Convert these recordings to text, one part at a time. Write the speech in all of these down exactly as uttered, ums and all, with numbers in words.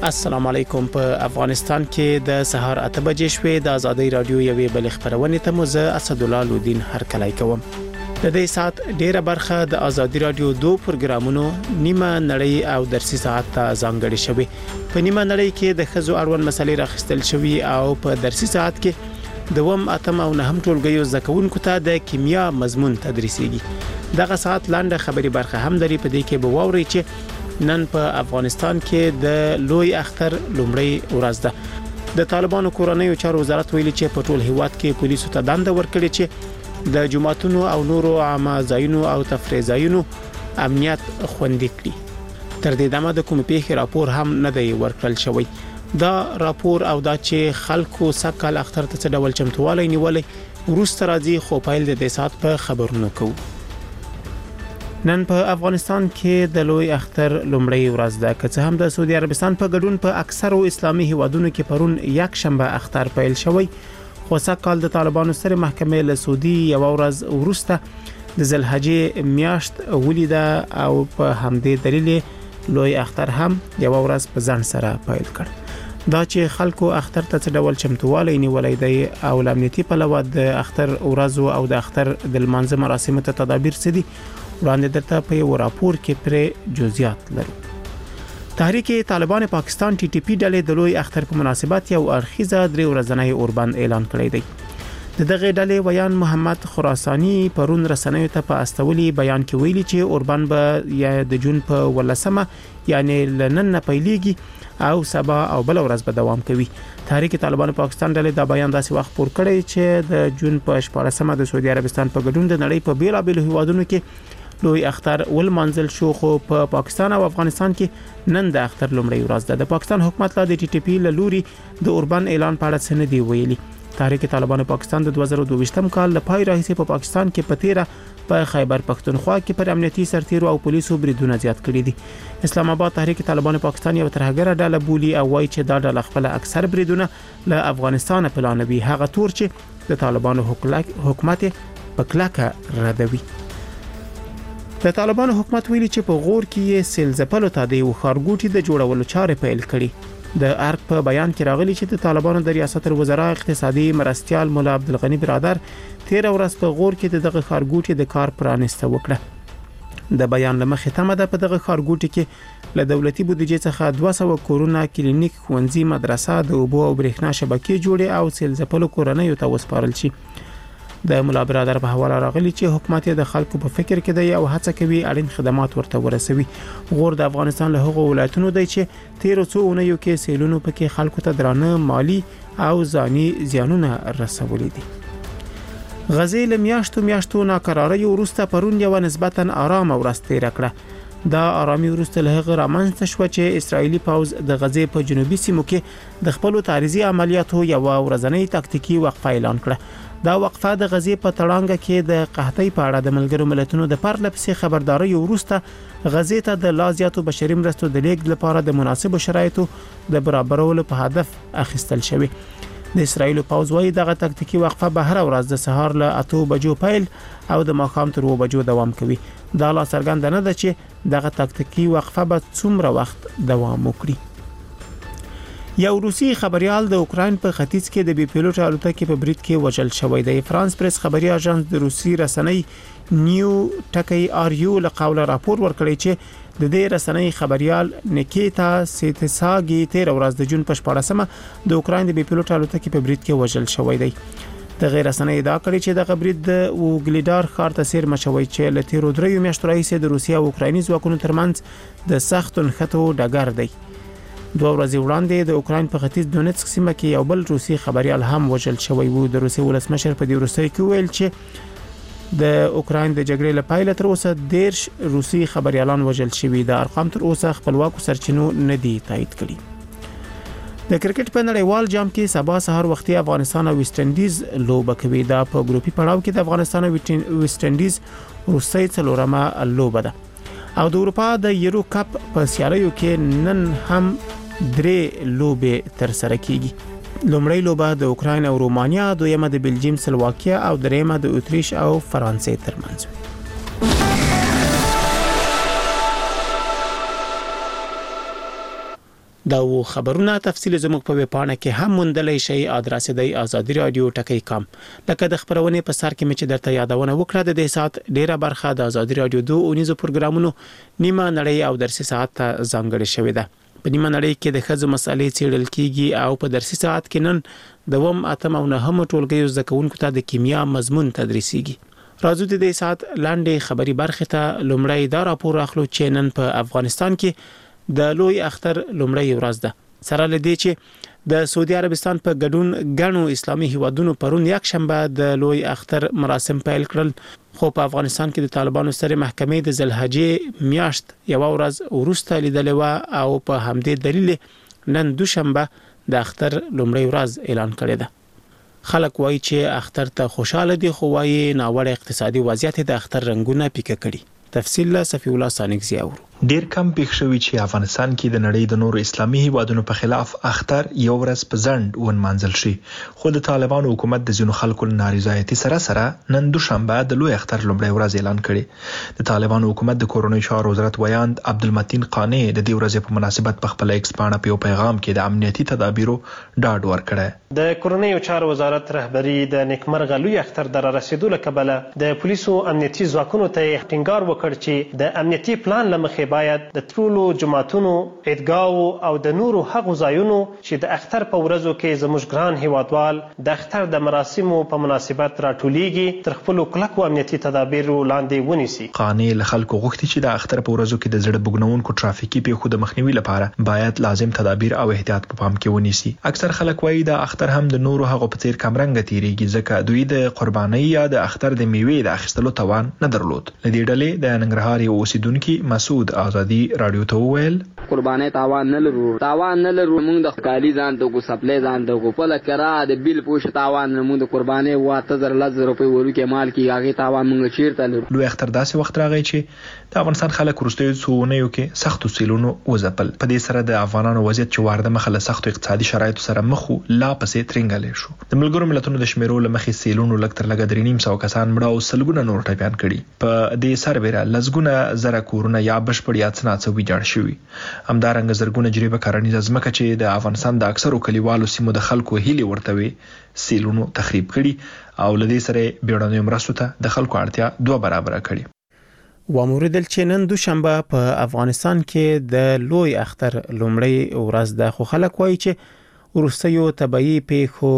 السلام علیکم. په افغانستان کې د سهار اته بجې شوې د ازادي رادیو یوې بل خبرونه ته مو زه اسدالله لودین هر کلای کوم. د دې سات ډیره برخه د ازادي رادیو دوه پروګرامونو نیمه نړۍ او درسي ساعت ته ځانګړي شوی. په نیمه نړۍ کې د خزو اړوند مسلې راخستل شوی او په درسي ساعت کې دوم اتم او نهم ټولګیو زکونکو ته د کیمیا مضمون تدریسيږي. دغه ساعت لاندې خبري برخه هم لري. په دې کې به ووري چې نن په افغانستان کې د لوی اختر لومړی ورځ ده. د طالبانو کورنۍ چارو وزارت ویلي چې په ټول هیواد کې پولیسو ته دنده ورکړي چې د جماعتونو او نورو عامه ځایونو او تفریح ځایونو امنیت خوندي کړي. تر دې دمه د کوم پیښې راپور هم نه دی ورکړل شوی. دا راپور او دا چې خلکو سکهال اختر ته ډول چمتووالی نیولې وروسته راځي، خو پایل د دې سات په خبرونو کوو. نن په افغانستان کې د لوی اختر لومړی ورځ ده، که څه هم د سعودي عربستان په ګډون په اکثرو اسلامي هیوادونو کې پرون یک شنبه اختر پیل شوی، خو سکهال د طالبانو سره محکمې له سعودي یو ورځ ورسته د ذوالحجې میاشت ولیده او په همدې دلیل لوی اختر هم یو ورځ په ځان سره پیل کړ. دا چې خلکو اختر ته څه ډول چمتووالی نیولای دی او امنیتي پلوه د اختر ورځو او د اختر د لمانځه مراسمو ته تدابیر سدي وړاندې درته په یو راپور کې پر جزئیات لرو. تحریک طالبان پاکستان ټي ټي پی ډلې د لوی اختر په مناسبت یو اړخیزه درې ورځنی اوربند اعلان کړی دی. د دغه ډلې ویان محمد خراسانی پرون رسنیو ته په استولي بیان کې ویلي چې اوربند به یا د جون په ولسمه یعنی لنن نه پیلېږي او سبا او بل ورځ به دوام کوي. تحریک طالبان پاکستان ډلې دا بیان داسې وخت پور کړی چې د جون په شپاړسمه د سعودي عربستان په ګډون د نړۍ په بیلابېلو هیوادونو کې لوی اختر ولمانځل شو، خو په پاکستان او افغانستان کې نن د اختر لومړی ورځ ده. د پاکستان حکومت لا د ټي ټي پی له لوري د اوربند اعلان په اړه څه نه دی ویلي. تحریک طالبان پاکستان د دوه زره دوه کال له پای راهیسې په پاکستان کې پتیره په خیبر پختونخوا کې پر امنیتي سرتیرو او پولیسو بریدونه زیات کړي دي. اسلام آباد تحریک طالبان پاکستان یو ترهګره ډله بولي او وایي چې دا ډله خپل اکثر بریدونه له افغانستان پلانوي، هغه تور چې د طالبانو حکومت په کلکه ردوي. د طالبانو حکومت ویلي چې په غور کې یې سیلزپلو ته د یو ښارګوټي د جوړولو چارې پیل کړي. د ارګ په بیان کې راغلي چې د طالبانو د ریاست الوزرا اقتصادي مرستيال مولا عبدالغنی برادر تیر ورځ په غور کې دغه ښارګوټي د کار پرانسته وکړه. د بیان لمخې تمه ده په دغه ښارګوټي کې له دولتي بودیجې څخه دوه سوه کورونه، کلینیک، ښوونځي، مدرسه، د اوبو او برېښنا شبکې جوړې او سیلزپلو کورنیو ته وسپارل شي. د مولا برادر په حواله راغلي چې حکومت د خلکو په فکر کې دی او هڅه کوي اړین خدمات ورته ورسوي. غور د افغانستان له هغو ولایتونو دی چې تیر څو اونیو کې سیلونو پکې خلکو ته درانه مالی او ځاني زیانونه رسولي دي. غزې له میاشتو میاشتو ناکرارۍ وروسته پرون یو نسبتا آرام ورځ تېره کړه. دا آرامي وروسته له هغه رامنځته شوه چې اسرایلی پوځ د غزې په جنوبي سیمو کې د خپلو تعریضي عملیاتو یو ورځنی تاکتیکي وقفه اعلان کړه. دا وقفه د غزې په تړانګه کې د قحطۍ په اړه د ملګرو ملتونو د پرله پسې خبرداري وروسته غزې ته د لا زیاتو بشري مرستو د لیږد لپاره د مناسبو شرایطو د برابرولو په هدف اخیستل شوی. د اسرایل پوځ وايي دغه تاکتیکي وقفه به هر ورځ د سهار له اته بجو پیل او د ماښام تر اوه بجو دوام کوي. دا لا څرګنده نه ده چې دغه تاکتیکي وقفه به څومره وخت دوام وکړي. یو روسي خبريال د اوکراین په ختیځ کې د بي پیلوټ الوتکې په برید کې وژل شوی دی. فرانس پریس خبري اژانس د روسي رسنۍ نیو ټکی آر یو له قوله راپور ورکړی چې د دې رسنۍ خبريال نیکیتا سیتساګي تیر ورځ د جون په شپاړسمه د اوکراین د بي پیلوټ الوتکې په برید کې وژل شوی دی. د غیر رسنۍ دا کړی چې د برید د وګلیډار ښار ته سیر مشوي چې له تیرو دریو میاشتو راهیسې د روسیا او اوکرایني ځواکونو ترمنځ د سخت نښتو ډګر دی. دوه ورځې وړاندې د اوکراین په ختیځ دونیتسک سیمه کې یو بل روسي خبريال هم وژل شوی وو. د روسي ولسمشر په دې وروستۍ کې ویل چې د اوکراین د جګړې له پیل تر اوسه دیرش روسي خبريالان وژل شوي. د ارقام تر اوسه خپلواکو سرچینو نه دي تایید کړي. د کرکټ په نړیوال جام کې سبا سهار وختي افغانستان او ویسټ انډیز لوبه کوي. دا په ګروپي پړاو کې د افغانستان او ویسټ انډیز روسي څلورمه لوبه ده او د اروپا د یورو کپ په سیالیو کې نن هم درې لوبې تر سره کیږي. لومړی لوبه د اوکراین او رومانیا، دویمه د بلجیم سلواکیا او دریمه د اتریش او فرانسې ترمنځ. دا و خبرونه تفصیل زموږ په ویبپاڼه کې هم موندلی شئ. ادرس دی آزادي رادیو ټکی کام. لکه د خبرونې په سر کې مې چې درته یادونه وکړه د دې سات ډیره برخه د آزادي رادیو دوه اونیزو پروګرامونو نیمه نړۍ او درسي ساعت ته ځانګړې شوې ده. په نیمه نړۍ کې د ښځو مسالې څیړل کیږي او په درسي ساعت کې نن دوم اتم او نهم ټولګیو زده کوونکو ته د کیمیا مضمون تدریسیږي. راځو د دې سات لاندې خبري برخه ته لومړی دا راپور اخلو چې نن په افغانستان کې د لوی اختر لومړی ورځ ده. سره لدې چې د سعودي عربستان په ګډون غنو اسلامي هیوادونو پرون یک شنبه د لوی اختر مراسم پیل کړل، خو په افغانستان کې د طالبانو سره محکمې د ذوالحجې میاشت یو ورځ وروسته لیدلې و او په همدې دلیل نن دوشنبه د اختر لومړی ورځ اعلان کړی ده. خلک وایي چې اختر ته خوشاله دي، خو وایي ناوړه اقتصادي وضعیت د اختر رنگونه پیکه کړي. تفصیل له صفی الله سانګزی اورو. ډیر کم پېښ شوی چې افغانستان کې د نړۍ د نورو اسلامي هیوادونو په خلاف اختر یو ورځ په ځند ونمانځل شي، خو د طالبانو حکومت د ځینو خلکو نارضایتي سره سره نن دوشنبه د لوی اختر لومړی ورځ اعلان کړي. د طالبانو حکومت د کورونی چارو وزارت ویاند عبدالمتین قانی د دې ورځې په مناسبت په خپل ایکس باندې په پیغام کې د امنیتي تدابیرو ډاډ ورکړی. د کورونی چارو وزارت رهبری د نیکمرغه لوی اختر در رسیدو لکبله د پولیسو امنیتي ځواکونو ته ټینګار وکړ چې د امنیتي پلان لمخې باید د ټولو جماعتونو، عیدګاهو او د نورو هغو ځایونو چې د اختر په ورځو کې زموږ ګران هیوادوال د اختر د مراسمو په مناسبت راټولیږي تر خپلو کلکو امنیتي تدابیرو لاندې ونیسي. قانې له خلکو غوښتي چې د اختر په ورځو کې د زړه بوږنونکو ټرافیکي پیښو د مخنیوي لپاره باید لازم تدابیر او احتیاط په پام کې ونیسي. اکثر خلک وایي د اختر هم د نورو هغو په څیر کمرنګه تیریږي ځکه دوی د قربانۍ یا د اختر د میوې د اخیستلو توان نه درلود. لدې ډلې د ننګرهار یو اوسیدونکي مسعود آزادي رادیو ته وویل قربانۍ تاوان نه لرو تاوان نه لرو موږ د کالی ځان ته کو سپلای ځان ته کو په لکرا د بیل پوښ تاوان نه موږ د قربانۍ واته زر لزر روپۍ ورکه مال کې هغه تاوان موږ چیرته لرو. لوی اختر داسې وخت راغی چې د افغانستان خلک وروستیو څوونیو کې سختو سیلونو وځپل. په دې سره د افغانانو وضعیت چې وارده مخه له سختو اقتصادي شرایطو سره مخ وو لا پسې ترنګلې شو. د ملګرو ملتونو د شمیرو لمخې سیلونو لکتر لګ درې نیم سو کسان مړه او سلګونه نور ټپيان کړي. په دې سربېره لزګونه زره کورونه یا بشپړ یا څناڅه ویجاړ شوي. همدارنګه زرګونه جریبه کارنیزه ځمکه چې د افغانستان د اکثرو کلیوالو سیمو د خلکو هیلې ورته وي سیلونو تخریب کړي او لدې سره بیړنیو مرستو ته د خلکو اړتیا دوه برابر کړي. واموردل چې نن دوشنبه په افغانستان کې د لوی اختر لومړی ورځ ده، خو خلک وایي چې وروستیو طبيعي پیښو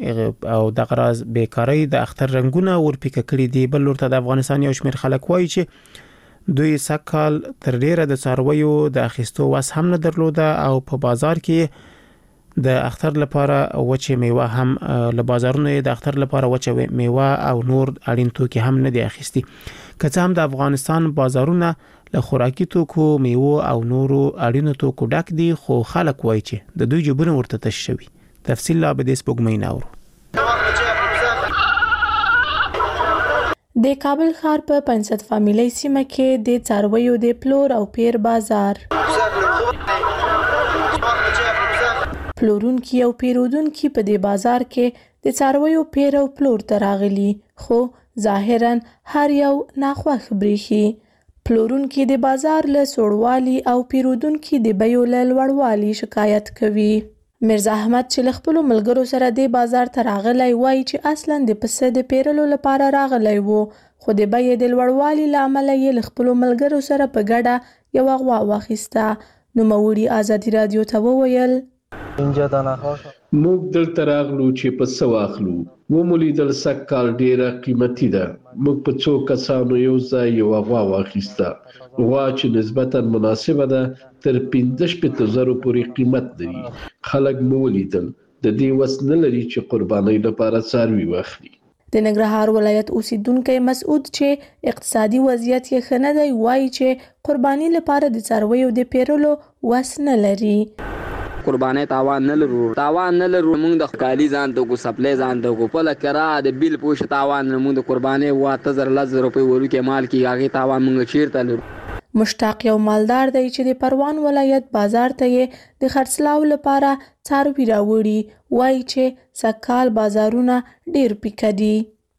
او د غراز بیکاری د اختر رنگونه ورپیکه کړي دي. بل لورته د افغانستان یو شمېر خلک وایي چې دوی سکهال تر ډیره د څارویو د اخیستو وس هم نه درلوده او په بازار کې د اختر لپاره وچه میوه هم له بازارونو د اختر لپاره وچه میوه او نور اړین توکي هم نه دي اخیستي. که څه هم د افغانستان بازارونه له خوراکي توکو، میوه او نورو اړینو توکو ډک دي، خو خلک وایي چې د دوی جیبونه ورته تش شوي. تفصیل لا به د سپوږمۍ ناورو. د کابل ښار په پنځه فامیلۍ سیمه کې د څارویو د پلور او پیر بازار پلورونکي او پیرودونکي په دې بازار کې د څارویو پیر او پلور ته راغلي، خو ظاهراً هر یو ناخوښ بریښي. پلورونکي د بازار له سوړوالي او پیرودونکي د بیو له لوړوالي شکایت کوي. مرزا احمد چې له خپلو ملګرو سره د بازار ته راغلی وایي چې اصلاً د پسه د پیرلو لپاره راغلی وو، خو د بیې د لوړوالي له امله یې له خپلو ملګرو سره په ګډه یوه غوا واخیسته. نوموړي ازادي رادیو ته وویل موږ دلته راغلو چې پسه واخلو، ومولیدل سږکال ډیره قیمتي ده. موږ په څو کسانو یو ځای یوه غوا واخیسته، غوا چې نسبتاً مناسبه ده تر پنځه شپېته زرو پورې قیمت لري. خلک مو ولیدل د دې وس نه لري چې قربانۍ لپاره څاروي واخلي. د ننګرهار ولایت اوسیدونکی مسعود چې اقتصادي وضعیت یې ښه نه دی وایي چې قربانۍ لپاره د څارویو د پیرلو وس نه لري. قربانۍ تاوان نه لرو تاوان نه لرو موږ د کالی ځان ته کو سپلای ځان ته کو په لکرا د بیل پوښ تاوان نه موږ د قربانۍ واته زر لزر روپۍ ورکه مال کې هغه تاوان موږ چیرته لرو. مشتاق یو مالدار دی چې د پروان ولایت بازار ته یې د خرڅلاو لپاره څاروي راوړي. وایي چې سږکال بازارونه ډیر پیکه دي.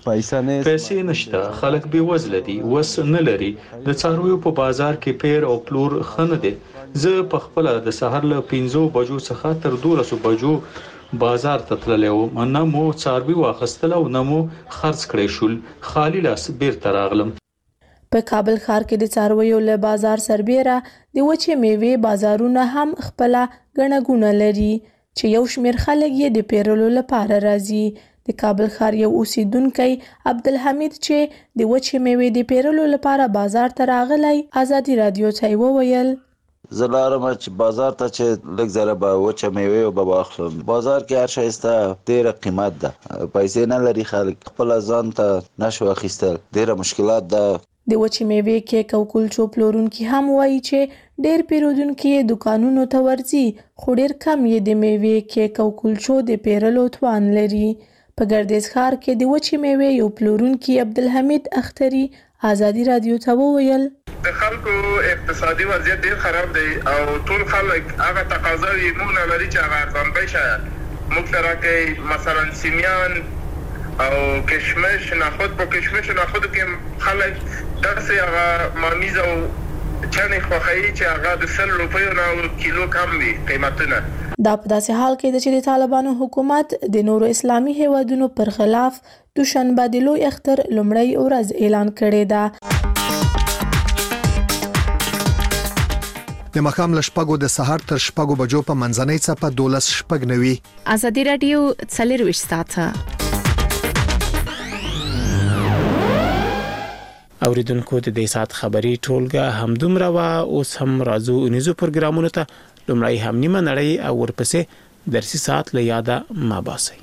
پیسې نشته، خلک بې وزله دي، وس نه لري. د څارویو په بازار کې پیر او پلور ښه نه دی. زه په خپله د سهار له پنځو بجو څخه تر دولسو بجو بازار ته تللی وم. نه مو څاروي واخیستل او نه مو خرڅ کړی شول. خالي لاس بیرته راغلم. په کابل ښار کې د څارویو له بازار سربیره د وچې میوې بازارونه هم خپله ګڼه ګوڼه لري چې یو شمېر خلک یې د پیرلو لپاره راځي. د کابل ښار یو اوسیدونکی عبدالحمید چې د وچې میوې د پیرلو لپاره بازار ته راغلی ازادي راډیو ته یې وویل: زه لاړم چې بازار ته چې لږ ذره به وچه میوې به واخلم. بازار کې هر شی سته، ډېره قیمت ده، پیسې نه لري خلک، خپله ځان ته نشو اخیستل، ډېره مشکلات ده. د وچې میوې کیک او کلچو پلورونکي هم وایي چې ډېر پیرودونکي دکانونو ته ورځي، خو ډېر کم یې د میوې کیک او کلچو د پیرلو توان لري. په ګردیز ښار کې د وچې میوې یو پلورونکي عبدالحمید اختري ازادي راډیو ته وویل: د خلکو اقتصادي وضعیت ډېر خراب دی او ټول خلک هغه تقاضاوي موږ نه لري چې هغه ارزان بیه موږ ته راکوي. مثلا سیمیان او کشمش، نخود. په کشمش او نخودو کې خلک داسې هغه مامیز او چنې خوښوي چې هغه د سل روپیو نه کیلو کم وي قیمتونه. دا په داسې حال کې ده چې د طالبانو حکومت د نورو اسلامي هیوادونو پر خلاف دوشنبه د لوی اختر لومړۍ ورځ اعلان کړې ده. د ماښام له شپږو د سهار تر شپږو بجو په منځنۍ څپه دولس شپږ نوي. ازادي راډیو څلرویشت ساعته. اوریدونکو د دې سات خبري ټولګه همدومره وا. اوس هم راځو انیزو پروګرامونو ته. لومړی هم نیمه نړۍ او ورپسې درسي سات له یاده ما باسي.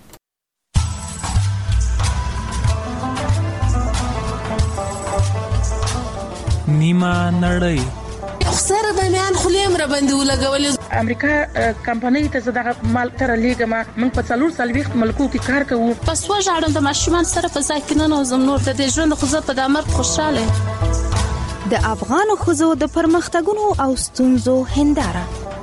نیمه نړۍ سره به میان خلیم را باندې ولګولې. امریکا کمپنۍ ته زداغه مال تر لیګه ما من په څلور سالويخت ملکو کې کار کوو. پس وژاړم د ماشومان سره په ځای کې نه نوزم نور د ژوند خو زه په دامر خوشاله. د افغان خوځو د پرمختګونو او ستونزو هنداره.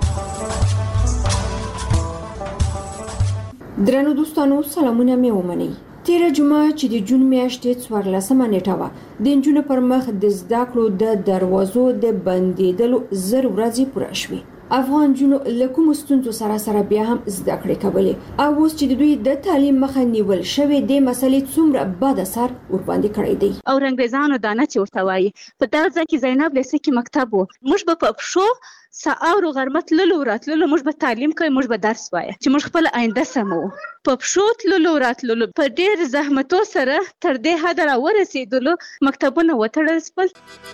درنو دوستانو سلامونه مې ومنئ. تیره جمعه چې د جون میاشتې څوارلسمه نیټه وه د نجونو پر مخ د زده کړو د دروازو د بندېدلو زر ورځې پوره شوې. افغان جنو له کومو ستونزو سره سره بیا هم زده کړې کولې او اوس چې د دوی د تعلیم مخه نیول شوې د مسلې څومره بد اثر ورباندې کړی دی. او رنګریزانو دانه چې ورته وایي په دا ځکه کې زینب لیسې کې مکتب وو، موږ به په پښو ساعت غرمت للو راتللو، موږ به تعلیم کوي، موږ به درس وایي چې موږ خپل آینده سمو. په پښو تللو راتللو په ډېر زحمتو سره تر دې حده را ورسېدلو مکتبونه وتړل شول.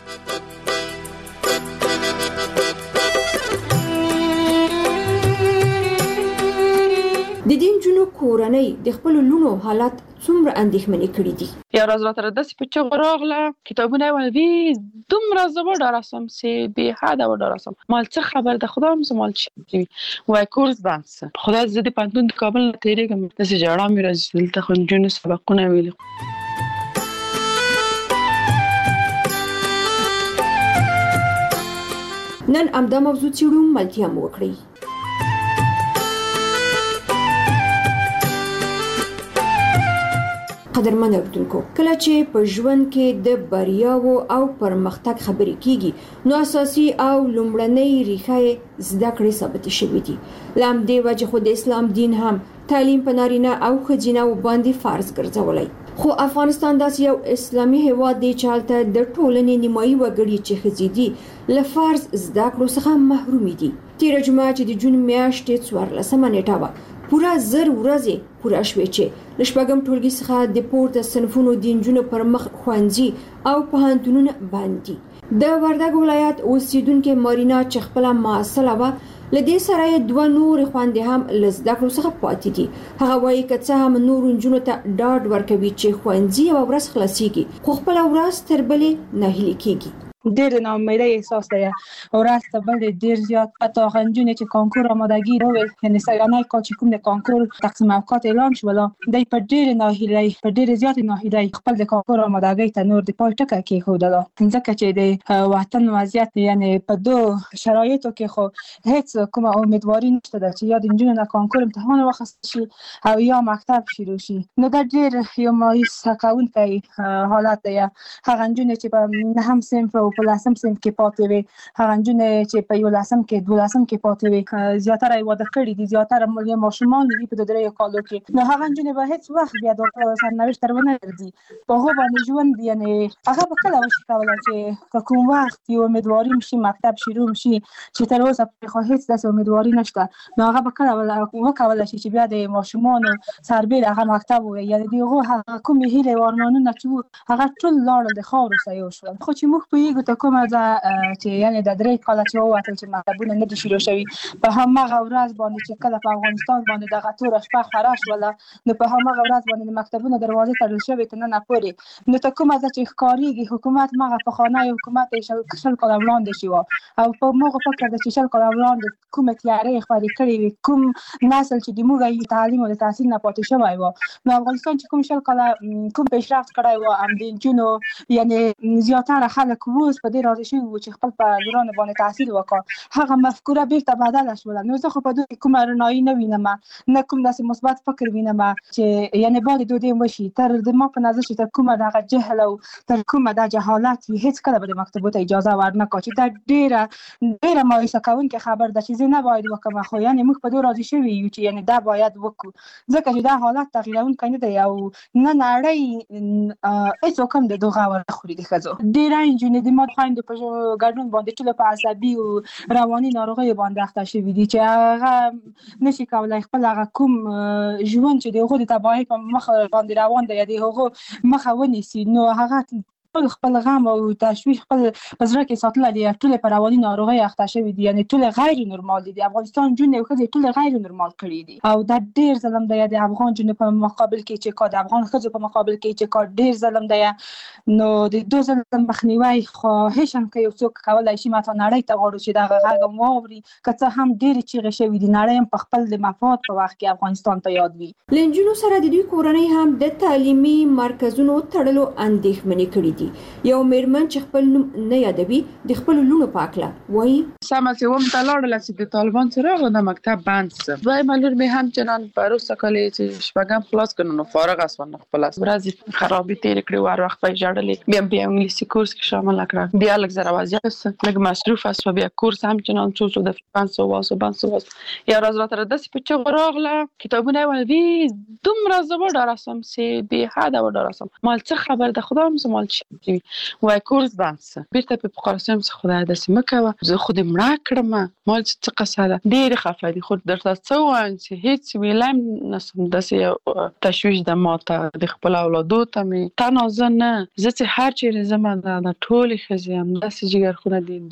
د دې جنو کورنۍ د خپل لونو حالات څومره اندېښمنې کړې دي. یو ورځ راته داسې په چغ راغله کتابونه یې ولوي دومره زه وډاره سم چې بې حده وډاره سم. مال څه خبر ده خدا هم مال چې وای کورس بند څه خدا زه د پوهنتون د کابل نه تېرېږم داسې ژړا مې راځي دلته خو نجونو سبقونه ویلي. نن همدا موضوع څېړو، ملتیا مو وکړئ. قدرمن اوریدونکو، کله چې په ژوند کې د بریاو او پرمختګ خبرې کیږي نو اساسي او لومړنۍ ریښه زده کړې ثابت شوې دي. لام دی وجه خو د اسلام دین هم تعلیم په نارینه او ښځینه باندې فرض ګرځولای. خو افغانستان داسې یو اسلامي هیواد دی چې هلته د ټولنې نیمایي وګړي چې ښځې دي له فرض زده کړو څخه محرومې دي. تېره جمعه چې د جون میاشتې څوارلسمه نیټه وه پوره زر ورځې پوره شوې چې له شپږم ټولګي څخه د پورته صنفونو د نجونو پر مخ ښوونځي او پوهنتونونه بند دي. د وردګ ولایت اوسیدونکې مارینا چې خپله محصله وه له دې سره یې دوه نورې خویندې هم له زده کړو څخه پاتې دي. هغه وایي که څه هم نورو نجونو ته ډاډ ورکوي چې ښوونځي یوه ورځ خلاصیږي خو خپله ورځ تر بلې ناهیلې کیږي. ډېر ناامیدۍ احساس دی ورځ ته بل ډېر زیات حتی هغه نجونې چې کانکور آمادګي وویل یعنې سیانۍ کال چې کوم د کانکور تقسیم اوقات اعلان شول دی په ډېرې ناهیلۍ په ډېرې زیاتې ناهیلۍ خپل د کانکور آمادګۍ ته نور د پای ټکه کېښودله ځکه چې د وطن وضعیت یعنې په دو شرایطو کې خو هیڅ کومه امیدواري نشته ده چې یا د نجونو نه کانکور امتحان واخیستل شي او یا مکتب شروع شي نو دا ډېر یو مایوس کوونکی حالت دی هغه نجونې چې په نهم صنف او په لسم صنف کې پاتې وي هغه نجونې چې په یولسم کې دولسم کې پاتې وي زیاتره یې واده کړي دي زیاتره ماشومان دي په دریو کالو کې نو هغه نجونې به هیڅ وخت بیا د سرنوشت تر ونه ګرځي په هغو باندې ژوند یعنې هغه به کله وشي کولی چې که کوم وخت یو امیدواري شي مکتب شروع شي چې تر اوسه پرې خو هیڅ داسې امیدواري نشته نو هغه به کله وکولی شي چې بیا د ماشومانو سربیل هغه مکتب ووایي یعنې د هغو هغه کومې هیلې او ارمانونه چې وو هغه ټول لاړل د خاورو سره یو شول خو چې موږ پوهېږو ته کومه ده چې یعنې د درې کاله چې ووتل چې مکتبونه نه دي شروع شوي په هماغه ورځ باندې چې کله په افغانستان باندې دغه توره شپه خوره شوله نو په هماغه ورځ باندې د مکتبونو دروازې تړل شوې تر ننه پورې نو ته کومه ده چې ښکارېږي حکومت مغه پخوانی حکومت یې شل کاله وړاندې شي وه او په موږ فکر ده چې شل کاله وړاندې کومې تیارې خپرې کړې وي کوم نسل چې د موږ تعلیم او د تحصیل نه پاتې شوی و نو افغانستان چې کوم شل کاله کوم پیشرفت کړی و هم د نجونو یعنې زیاتره خلک اوس په دې راضي شوي وو چې خپل په لورانو باندې تحصیل وکړه هغه مفکوره بیرته بدله شوله نو زه خو په دوی کومه رڼایي نه وینم نه کوم داسې مثبت فکر وینم چې یعنې باید دودی وشي تر د ما په نظر چې تر کومه دغه جهل او تر کومه د جهالت هیڅ کله به د مکتبو ته اجازه ورنکړو چې دا ډېره ډېره مایوسه کوونکې خبر ده چې زه نه باید وکړم خو یعنې موږ په دوی راضي شوي یو چې یعنې دا باید وکړو ځکه چې دا حالت تغیرونکی نه دی او نه نړۍ هېڅوک هم د دغه ور خوري د ښځو ډېره نجونې د مات خویندو په ګډون باندې ټوله په عصبي او رواني ناروغیو باندې اخته شوي دي چې هغه نشي کولی خپل هغه کوم ژوند چې د هغو د تباهۍ په مخ باندې روان دی یا د هغو مخه ونیسي نو هغه ټول خپل غم او تشویش خپل په زړه کې ساتلی دی ټول په رواني ناروغیو اخته شوي دي یعنې ټول غیر نورمال دي د افغانستان نجونې او ښځې ټول غیر نورمال کړي دي او دا ډېر ظلم دی د افغان نجونو په مقابل کې چې کار د افغان ښځو په مقابل کې چې کار ډېر ظلم دی نو د دو ظلم مخنیوی خواهش هم که یو څوک کولی شي ما ته نړۍ ته غواړو چې دغه غږ هم واوري که څه هم ډېرې چیغې شوي دي نړۍ هم په خپل د مفاد په وخت کې افغانستان ته یاد وي له نجونو سره د دوی کورنۍ هم د تعلیمي مرکزونو تړلو اندېښمنې کړي دي یو مېرمن چې خپل نوم نه یادوي د خپلو لوڼو په هکله وایي سمه چې اووم ته لاړله چې د طالبان سره راغله د مکتب بند سه دویمه لور مې همچنان په وروسته کال یې چې شپږم خلاص کړه نو فارغه شوه خپله ورځې خرابې تېرې کړې وو هر وخت به یې ژړلې بیا بیا انګلیسي کورس کې شامله کړه بیا لږ زره وضعیت شوه لږ مصروفه شوه بیا کورس همچنان څو څو دفعې بند سو واسو بند سو واسو یو ورځ راته داسې په چغو راغله کتابونه یې ویل دومره زه وډارسم چې بېحده وډارسم مال څه خبر ده خدا هم زه مال چی وای کورس بند سه بیرته په پخارسم څه خدای داسې مه کوه زه خو دې مړه کړم مال څه قصه ده ډېرې خفه دي خو درته څه ووایم چې هېڅ ویلی هم نشم داسې یو تشویش ده ما ته د خپلو اولادو ته مې تنها زه نه زه چې هر چېرې ځمه د ټولې ښځې همداسې جګرخونه دي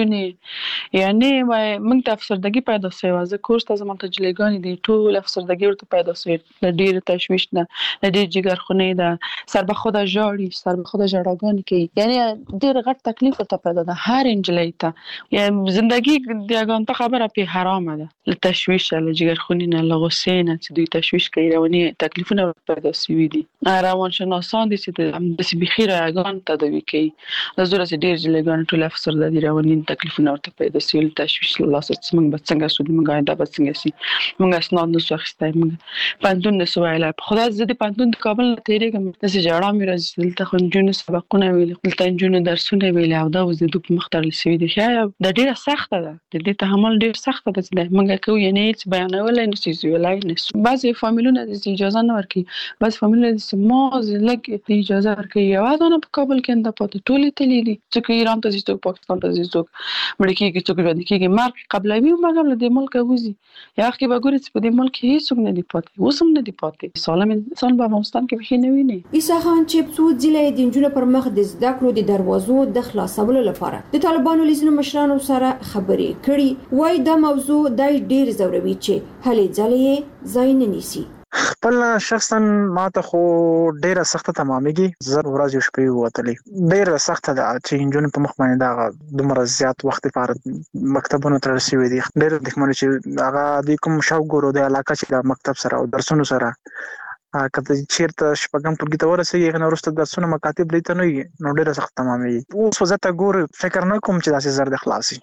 نجونې یعنې وایي موږ ته افسردګي پیدا شوې وه زه کورس ته ځم هلته نجلۍ دي ټول افسردګي ورته پیدا شوې له ډېرې تشویش نه له ډېرې جګرخونې ده سر به خودی ژاړي سر به خودی ژړاګانې کوي یعنې ډېر غټ تکلیف ورته پیدا ده هر نجلۍ ته یعنې زندګي د یګانته خبره پې حرامه ده له تشویشه له جګرخونې نه له غوسې نه چې دوی تشویش کوي رواني تکلیفونه ورته پیدا شوي دي روانشناسان دي چې همداسې بیخي یګان تداوي کوي له زوره چې ډېر نجلۍ ټول افسرده دي رواني تکلیفونه ورته پیدا شوي له تشویش له لاسه چې موږ به څنګه شو موږ آینده به څنګه شي موږ اسناد نسو اخیستی موږ پوهنتون نسو ویلی په خدای زه د پوهنتون د کابل نه تېرېږم داسې ژړا مې راځي دلته خو نجونو سبقونه ویلي دلته نجونو درسونه ویلي او دا اوس د دوی په مخ تړل شوي دي ښه دا ډېره سخته ده د دې تحمل ډېر سخته ده چې موږ کوو یعنې هېڅ بیانولی نه شو ویلی نه شو بعضې فامیلونه داسې اجازه نه ورکوي بعضې فامیلونه داسې مازې لږ اجازه ورکوي یوازې نه په کابل کې انده پاتې ټولې تللي دي څوک ایران ته ځي څوک پاکستان ته ځي څوک مړه کېږي څوک ژوندي کېږي مرګ قبلوي مګر له دې ملکه وځي یا وخت به ګورې چې په دې ملک کې هېڅوک نه دي پاتې اوس هم نه دي پاتې سالم انسان په افغانستان کې بیخي نه ویني عیسی خان چې څو ځله د نجونو پر مخ د زده کړو د دروازو د خلاصولو لپاره د طالبانو له ځینو مشرانو سره خبرې کړي وایي دا موضوع دای ډېر ځوروي چې هلې ځلې یې ځای نه نیسي خپل شخصا ماته خو ډیره سخته تمامېږي زر ورځې شپې وتلې ډیره سخته ده چې انجونې په مخ باندې دا دومره زیات وخت لپاره مکتبونو ته رسېدي دي ډېر دښمن چې هغه د کوم شاو ګورو د علاقه چې د مکتب سره او درسونو سره کله چیرته شپږم ټولګي ته ورسېږي هغه وروسته درسونه مکاتب لیته نه وي نو ډیره سخت تمامېږي اوس خو زه ته ګور فکر نه کوم چې داسې زر د خلاصي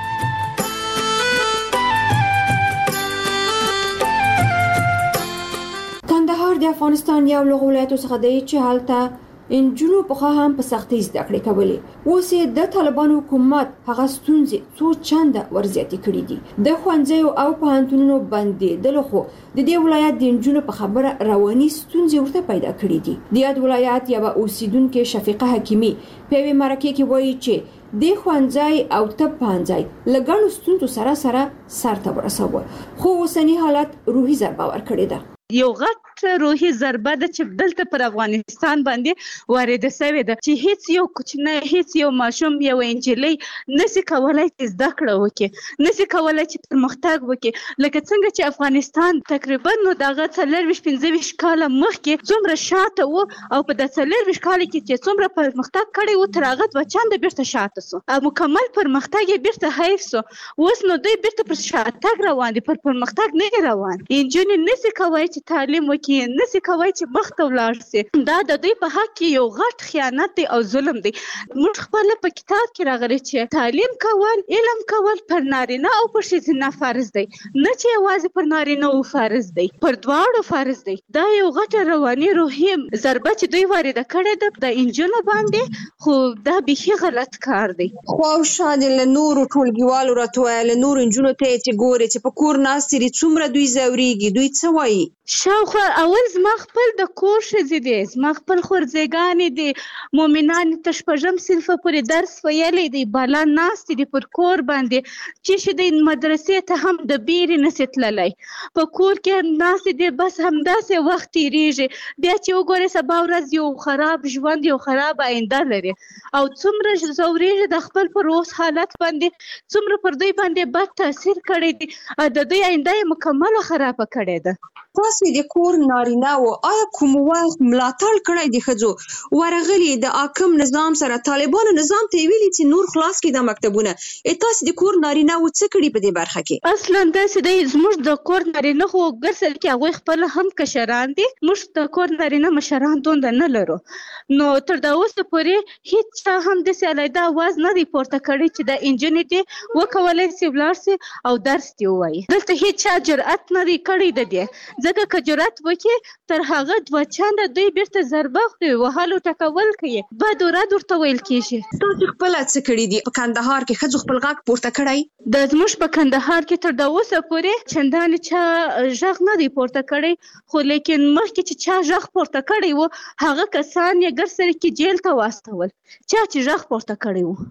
کندهار د افغانستان یو له ولایتو څخه دی چې هلته انجونو پخوا هم په سختۍ زده کړې کولې اوس یې د طالبانو حکومت هغه ستونزې څو چنده ورزیاتې کړي دي د ښوونځیو او پوهنتونونو بندېدلو خو د دې ولایت د انجونو په خبره رواني ستونزې ورته پیدا کړي دي د یاد ولایت یوه اوسیدونکې شفیقه حکیمي په یوې مرکې کې وایي چې د ښوونځی او طب پوهنځی له ګڼو ستونزو سره سره سر ته ورسوه خو اوسني حالت روحي ضربه ورکړې ده یو غټ روحي ضربه ده چې دلته پر افغانستان باندې وارده شوې ده چې هیڅ یو کوچنی هیڅ یو ماشوم یو انجلۍ نشي کولای چې زده کړه وکړي نشي کولای چې پرمختګ وکړي لکه څنګه چې افغانستان تقریبا نو دغه څلورویشت پنځه کاله مخکې څومره شاته و او په د څلورویشت کال کې چې څومره پرمختګ کړی و تر هغه دوه چنده بیرته شاته سو او مکمل پرمختګ یې بیرته حیف سو اوس نو دوی بیرته پر شاتګ روان دي پر پرمختګ نه روان انجونې نشي کولای چې تعلیم وکړي نشي کولای چې مخ ته ولاړ شي دا د دوی په حق کې یو غټ خیانت دی او ظلم دی موږ خپل په کتاب کې راغلي چې تعلیم کول علم کول پر نارینه او پر ښځینه فرض دی نه چې یوازې پر نارینه او فرض دی پر دواړو فرض دی دا یو غټ رواني روحي ضربه چې دوی وارده کړې ده د انجونو باندې خو دا بیخي غلط کار دی خو شاید له نورو ټولګیوالو راته وایي له نورو نجونو ته چې ګوري چې په کور ناستې دي څومره دوی ځورېږي دوی څه وایي شاوخوا اول زما خپل د کور ښځې دي زما خپل خورځېګانې دي مؤمنانې تر شپږم صنفه پورې درس ویلی دی بالا ناستې دي پر کور باندې چې شي دی مدرسې ته هم د بیرې نسي تللی په کور کې ناستې دي بس همداسې وخت تېرېږي بیا چې وګورې سبا ورځ یو خراب ژوند یو خراب آینده لري او څومره ځورېږي د خپل پر اوس حالت باندې څومره پر دوی باندې بد تاثیر کړی دی د دوی آینده یې مکمله خرابه کړې ده تاسو د کور نارینه و آیا کوم وخت ملاتړ کړی د ښځو ورغلي د حاکم نظام سره طالبانو نظام ته ویلي چې نور خلاص کړي د مکتبونه تاسو د کور نارینه و څه کړي په دې برخه کې اصلا داسې دی زموږ د کور نارینه خو ګرځل کې هغوی خپل هم کشران دي موږ د کور نارینه مشران دونده نه لرو نو تر دا اوسه پورې هیڅ چا هم داسې علیحده اواز نه دی پورته کړی چې د انجونې دې وکولی سي ولاړ سي او درس دې ووایي دلته هیڅ چا جرأت نه دی کړی د دې ځکه که جرأت وکړي تر هغه دوه چنده دوی بیرته ضربه خوري وهلو ټکول کوي بد و رد ورته ویل کېږي تاسو خپله څه کړي دي په کندهار کې ښځو خپل غږ پورته کړی د زموږ په کندهار کې تر دا اوسه پورې چندانې چا غږ نه دی پورته کړی خو لیکن مخکې چې چا غږ پورته کړی و هغه کسان یې ګرسره کې جیل ته واستول چا چې غږ پورته کړی و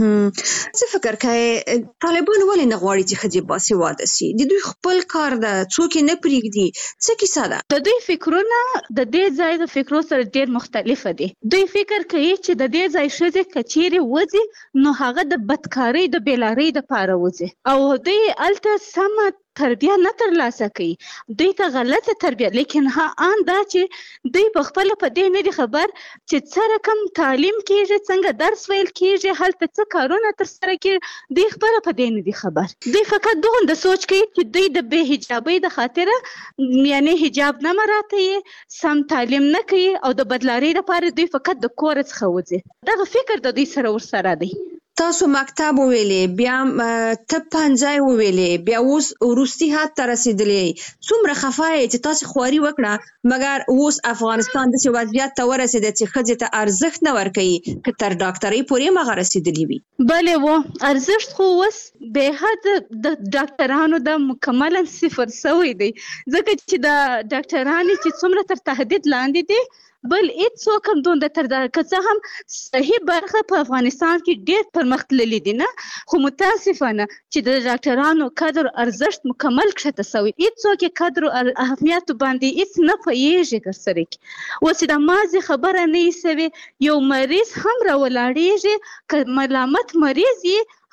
څه فکر کوئ طالبان ولې نه غواړي چې ښځې باسواده سي د دوی خپل کار ده څوک یې نه پرېږدي څه کیسه ده د دوی فکرونه د دې ځای د فکرو سره ډېر مختلفه دي دوی فکر کوي چې د دې ځای ښځې که چیرې وځي نو هغه د بدکارۍ د بېلارۍ دپاره وځي او دوی هلته سمه تربیه نه ترلاسه کوي دوی ته غلطه تربیه لیکن ها آن دا چې دوی په خپله په دې نه دي خبر چې څه رقم تعلیم کېږي څنګه درس ویل کېږي هلته څه کارونه ترسره کېږي دوی خپله په دې نه دي خبر دوی فقط دغونده سوچ کوي چې دوی د بې حجابۍ د خاطره یعنې حجاب نه مراته سم تعلیم نه کوي او د بدلارۍ لپاره دوی فقط د کوره څخه وځي دغه فکر د دوی سره ورسره دی تاسو مکتب وویلې بیا طب پوهنځی وویلې بیا اوس وروستي حد ته رسېدلې څومره خفه یې چې تاسو خواري وکړه مګر اوس افغانستان داسې وضعیت ته ورسېده چې ښځې ته ارزښت نه ورکوي که تر ډاکټرۍ پورې هم هغه رسېدلي وي بلې و ارزښت خو اوس بې حده د ډاکټرانو د مکملا صفر سوی دی ځکه چې د ډاکټرانې چې څومره تر تهدید لاندې دي بل هیڅوک هم دونده تر دا که څه هم صحیح برخه په افغانستان کې ډېر پرمختللي دي نه خو متاسفانه چې د ډاکټرانو قدر ارزښت مکمل کښته سوی هیڅوک یې قدر او اهمیتو باندې هیڅ نه پوهېږي ګرسره کې اوس د ماضي خبره نه وي سوې یو مریض هم راولاړېږي که ملامت مریض یې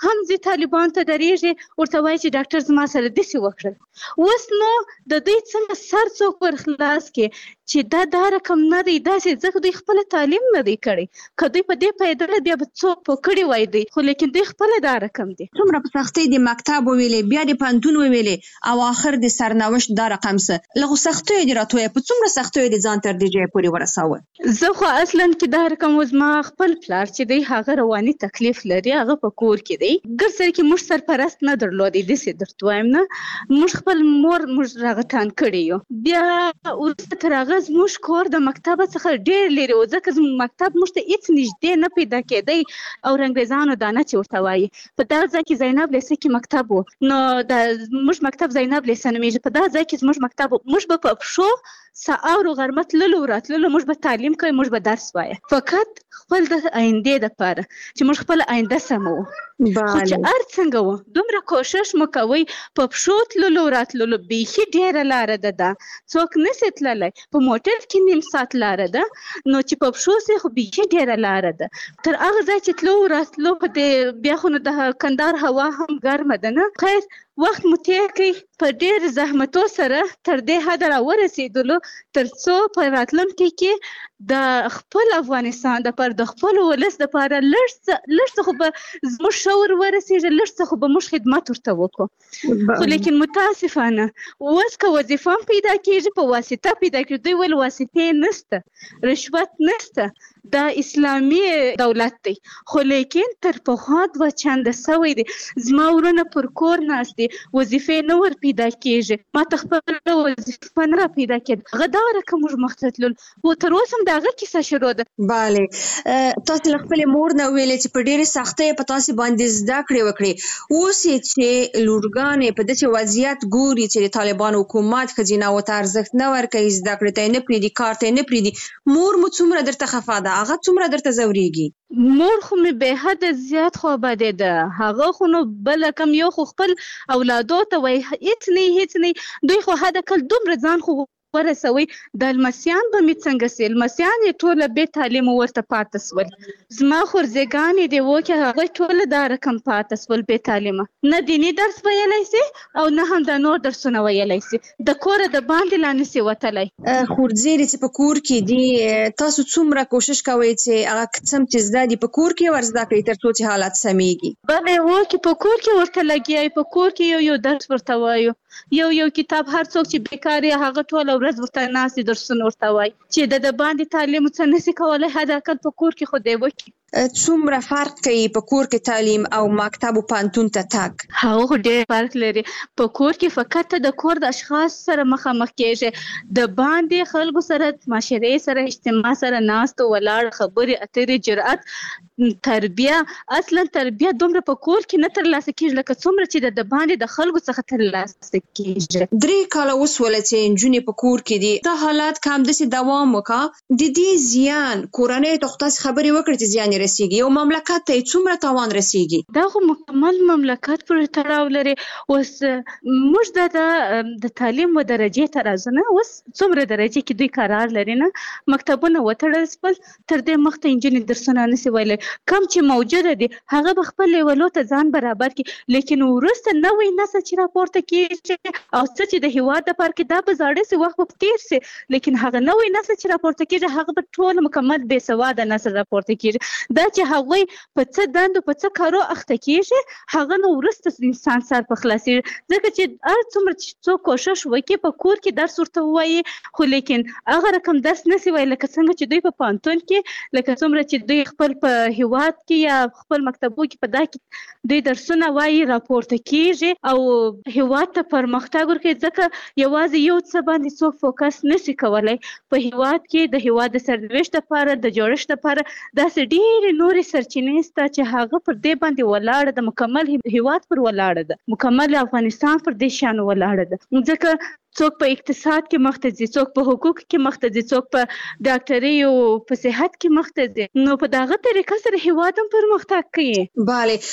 هم ځي طالبان ته درېږي ورته وایي چې ډاکټر زما سره داسې وکړل. اوس نو د دوی څنګه سر څوک ور خلاص کړي چې دا دا رقم نه دی داسې ځکه دوی خپل تعلیم نه دی کړی. که دوی په دې پیدله بیا به څوک په کړي وای دی خو لیکن دوی خپل دا رقم دی. څومره په سختۍ د مکتب وویلې بیا د پوهنتون وویلې او آخر د سرنوشت دا رقم څه له سختیو دې راټویې په څومره سختیو دې ځان تر دې ځایه پورې ورساوه؟ زه خو اصلا کې دا رقم و زما خپل پلار چې دی هغه رواني تکلیف لري هغه په کور کې دی ګر سره کې موږ سرپرست نه درلودی داسې درته وایم نه موږ خپل مور موږ راغټان کړی یو. بیا وروسته تر هغه زموږ کور د مکتب څخه ډېر لرې و ځکه زموږ مکتب موږ ته هېڅ نږدې نه پیدا کېدی او انګریزانو دانه چې ورته وایي. په دا ځای کې زینب لیسه کې مکتب و نو د موږ مکتب زینب لیسه نومیږي. په دا ځای کې زموږ مکتب موږ به په پښو سهار و غرمه تللو راتللو موږ به تعلیم کوو موږ به درس وایه فقط خپل د آیندې دپاره چې موږ خپل آینده سموو. خو چې هر څنګه و دومره کوشش مو کوئ په پښو تللو راتللو بیخي ډېره لاره ده دا څوک نسي تللی په موټر کې نیم ساعت لاره ده نو چې په پښو سي خو بیخي ډېره لاره ده. تر هغه ځای چې تلو راتلو په دې بیا خو نو د کندهار هوا هم ګرمه ده نه خیر وخت مو تېر کړئ په ډېر زحمتو سره تر دې حده راورسېدلو تر څو په راتلونکي کې د خپل افغانستان دپاره د خپل ولس دپاره لږ څه لږ څه خو به زموږ شعور ورسېږي لږ څه خو به موږ خدمت ورته وکړو. خو لیکن متاسفانه اوس که وظیفه هم پیدا کېږي په واسطه پیدا کېږي دوی ویل واسطې نشته رشوت نشته دا اسلامي دولت دی خو لیکن تر پخوا دوه چنده سوی دی. زما ورونه پر کور ناست دي وظیفې نه ور پیدا کېږي ما ته خپله وظیفه نه را پیدا کېده هغه دا رقم موږ مخته تلل و تر اوسه هم د هغه کیسه شروع ده. بله تاسو له خپلې مور نه ویلې چې په ډېرې سختۍ په تاسې باندې زده کړې وکړې اوس یې چې لورګانې په داسې وضعیت ګوري چې د طالبان حکومت ښځیناوو ته ارزښت نه ورکوي زده کړې ته یې نه پرېږدي کار ته یې نه پرېږدي مور مو څومره درته خفه ده هغه څومره درته ځورېږي؟ مور خو مې بې حده زیات خوابدې ده هغه خو نو بله کم یو خو خپل اولادو ته وایي هېڅ نه هېڅ نه دوی خو حد اقل دومره ځان خو ورسوي د لمسیان به مې څنګه سي لمسیان یې ټوله بې تعلیمه ورته پاته سول زما خورزېګانې دې وکړې هغوی ټوله دا رقم پاته سول بې تعلیمه نه دیني درس ویلی سي او نه هم د نور درسونه ویلی سي د کوره د باندې لا نسي وتلی. خورزېرې چې په کور کې دي تاسو څومره کوشش کوئ چې هغه قسم چې زده دي په کور کې ور زده کړئ تر څو چې حالات سمیږي؟ بلې وکړي په کور کې ورته لګیا په کور کې یو یو درس ورته وایو یو یو کتاب هر څوک چې بیکار یې هغه ټوله ورځ ورته ناست دي درسونه ورته وایي چې د د باندې تعلیم څه نسي کولی حد اقل په کور کې خو دی وکړي. څومره فرق کوي په کور کې تعلیم او مکتب او پوهنتون ته تګ؟ هغه خو ډېر فرق لري په کور کې فقط ته د کور د اشخاص سره مخامخ کېږي د باندې خلکو سره معاشرې سره اجتماع سره ناست ولاړ خبرې اترې جرأت تربیه اصلا تربیه دومره په کور کې نه ترلاسه کېږي لکه څومره چې د باندې د خلکو څخه ترلاسه کېږي. درې کاله وسوله چې نجونې په کور کې دي دا حالات که همداسې دوام وکړه د دې زیان کورنۍ ته خو تاسې خبرې وکړې چې زیان رسیږي یو مملکت ته څومره تاوان رسیږي؟ دا خو مکمل مملکت پورې تړاو لري. اوس موږ د د تعلیم و درجې ته راځو نه اوس څومره درجې کې دوی قرار لري نه مکتبونه وتړل سول تر دې مخته نجونې درسونه نسي ویلی کم چې موجوده دي هغه به خپل لیولو ته ځان برابر کړي لیکن وروسته نوی نسل چې راپورته کېږي او څه چې د هېواد دپاره کې دا به زاړه سي وخت به تېر سي لیکن هغه نوی نسل چې راپورته کېږي هغه به ټول مکمل بې سواده نسل راپورته کېږي. دا چې هغوی په څه دندو په څه کارو اخته کېږي هغه نو وروسته انسان سر په خلاصېږي ځکه چې هر څومره چې څوک کوشش وکړي په کور کې درس ورته ووایي خو لیکن هغه رقم درس نسي ویلی لکه څنګه چې دوی په پوهنتون کې لکه څومره چې دوی خپل په هېواد کې یا خپل مکتبو کې په دا کې دوی درسونه وایي راپورته کېږي او هېواد ته پرمختګ ورکوي ځکه یوازې یو څه باندې څوک فوکس نسي کولی په هېواد کې د هېواد د سرنوشت دپاره د جوړښت دپاره داسې ډېرې نورې سرچینې شته چې هغه پر دې باندې ولاړه ده مکمل هېواد پر ولاړه ده مکمل افغانستان پر دې شان ولاړه ده ځکه څوک په اقتصاد کې مخته ځي څوک په حقوق کې مخته ځي څوک په ډاکټرۍ او په صحت کې مخته ځي نو په دغه طریقه سره هېواد هم پرمختګ کوي.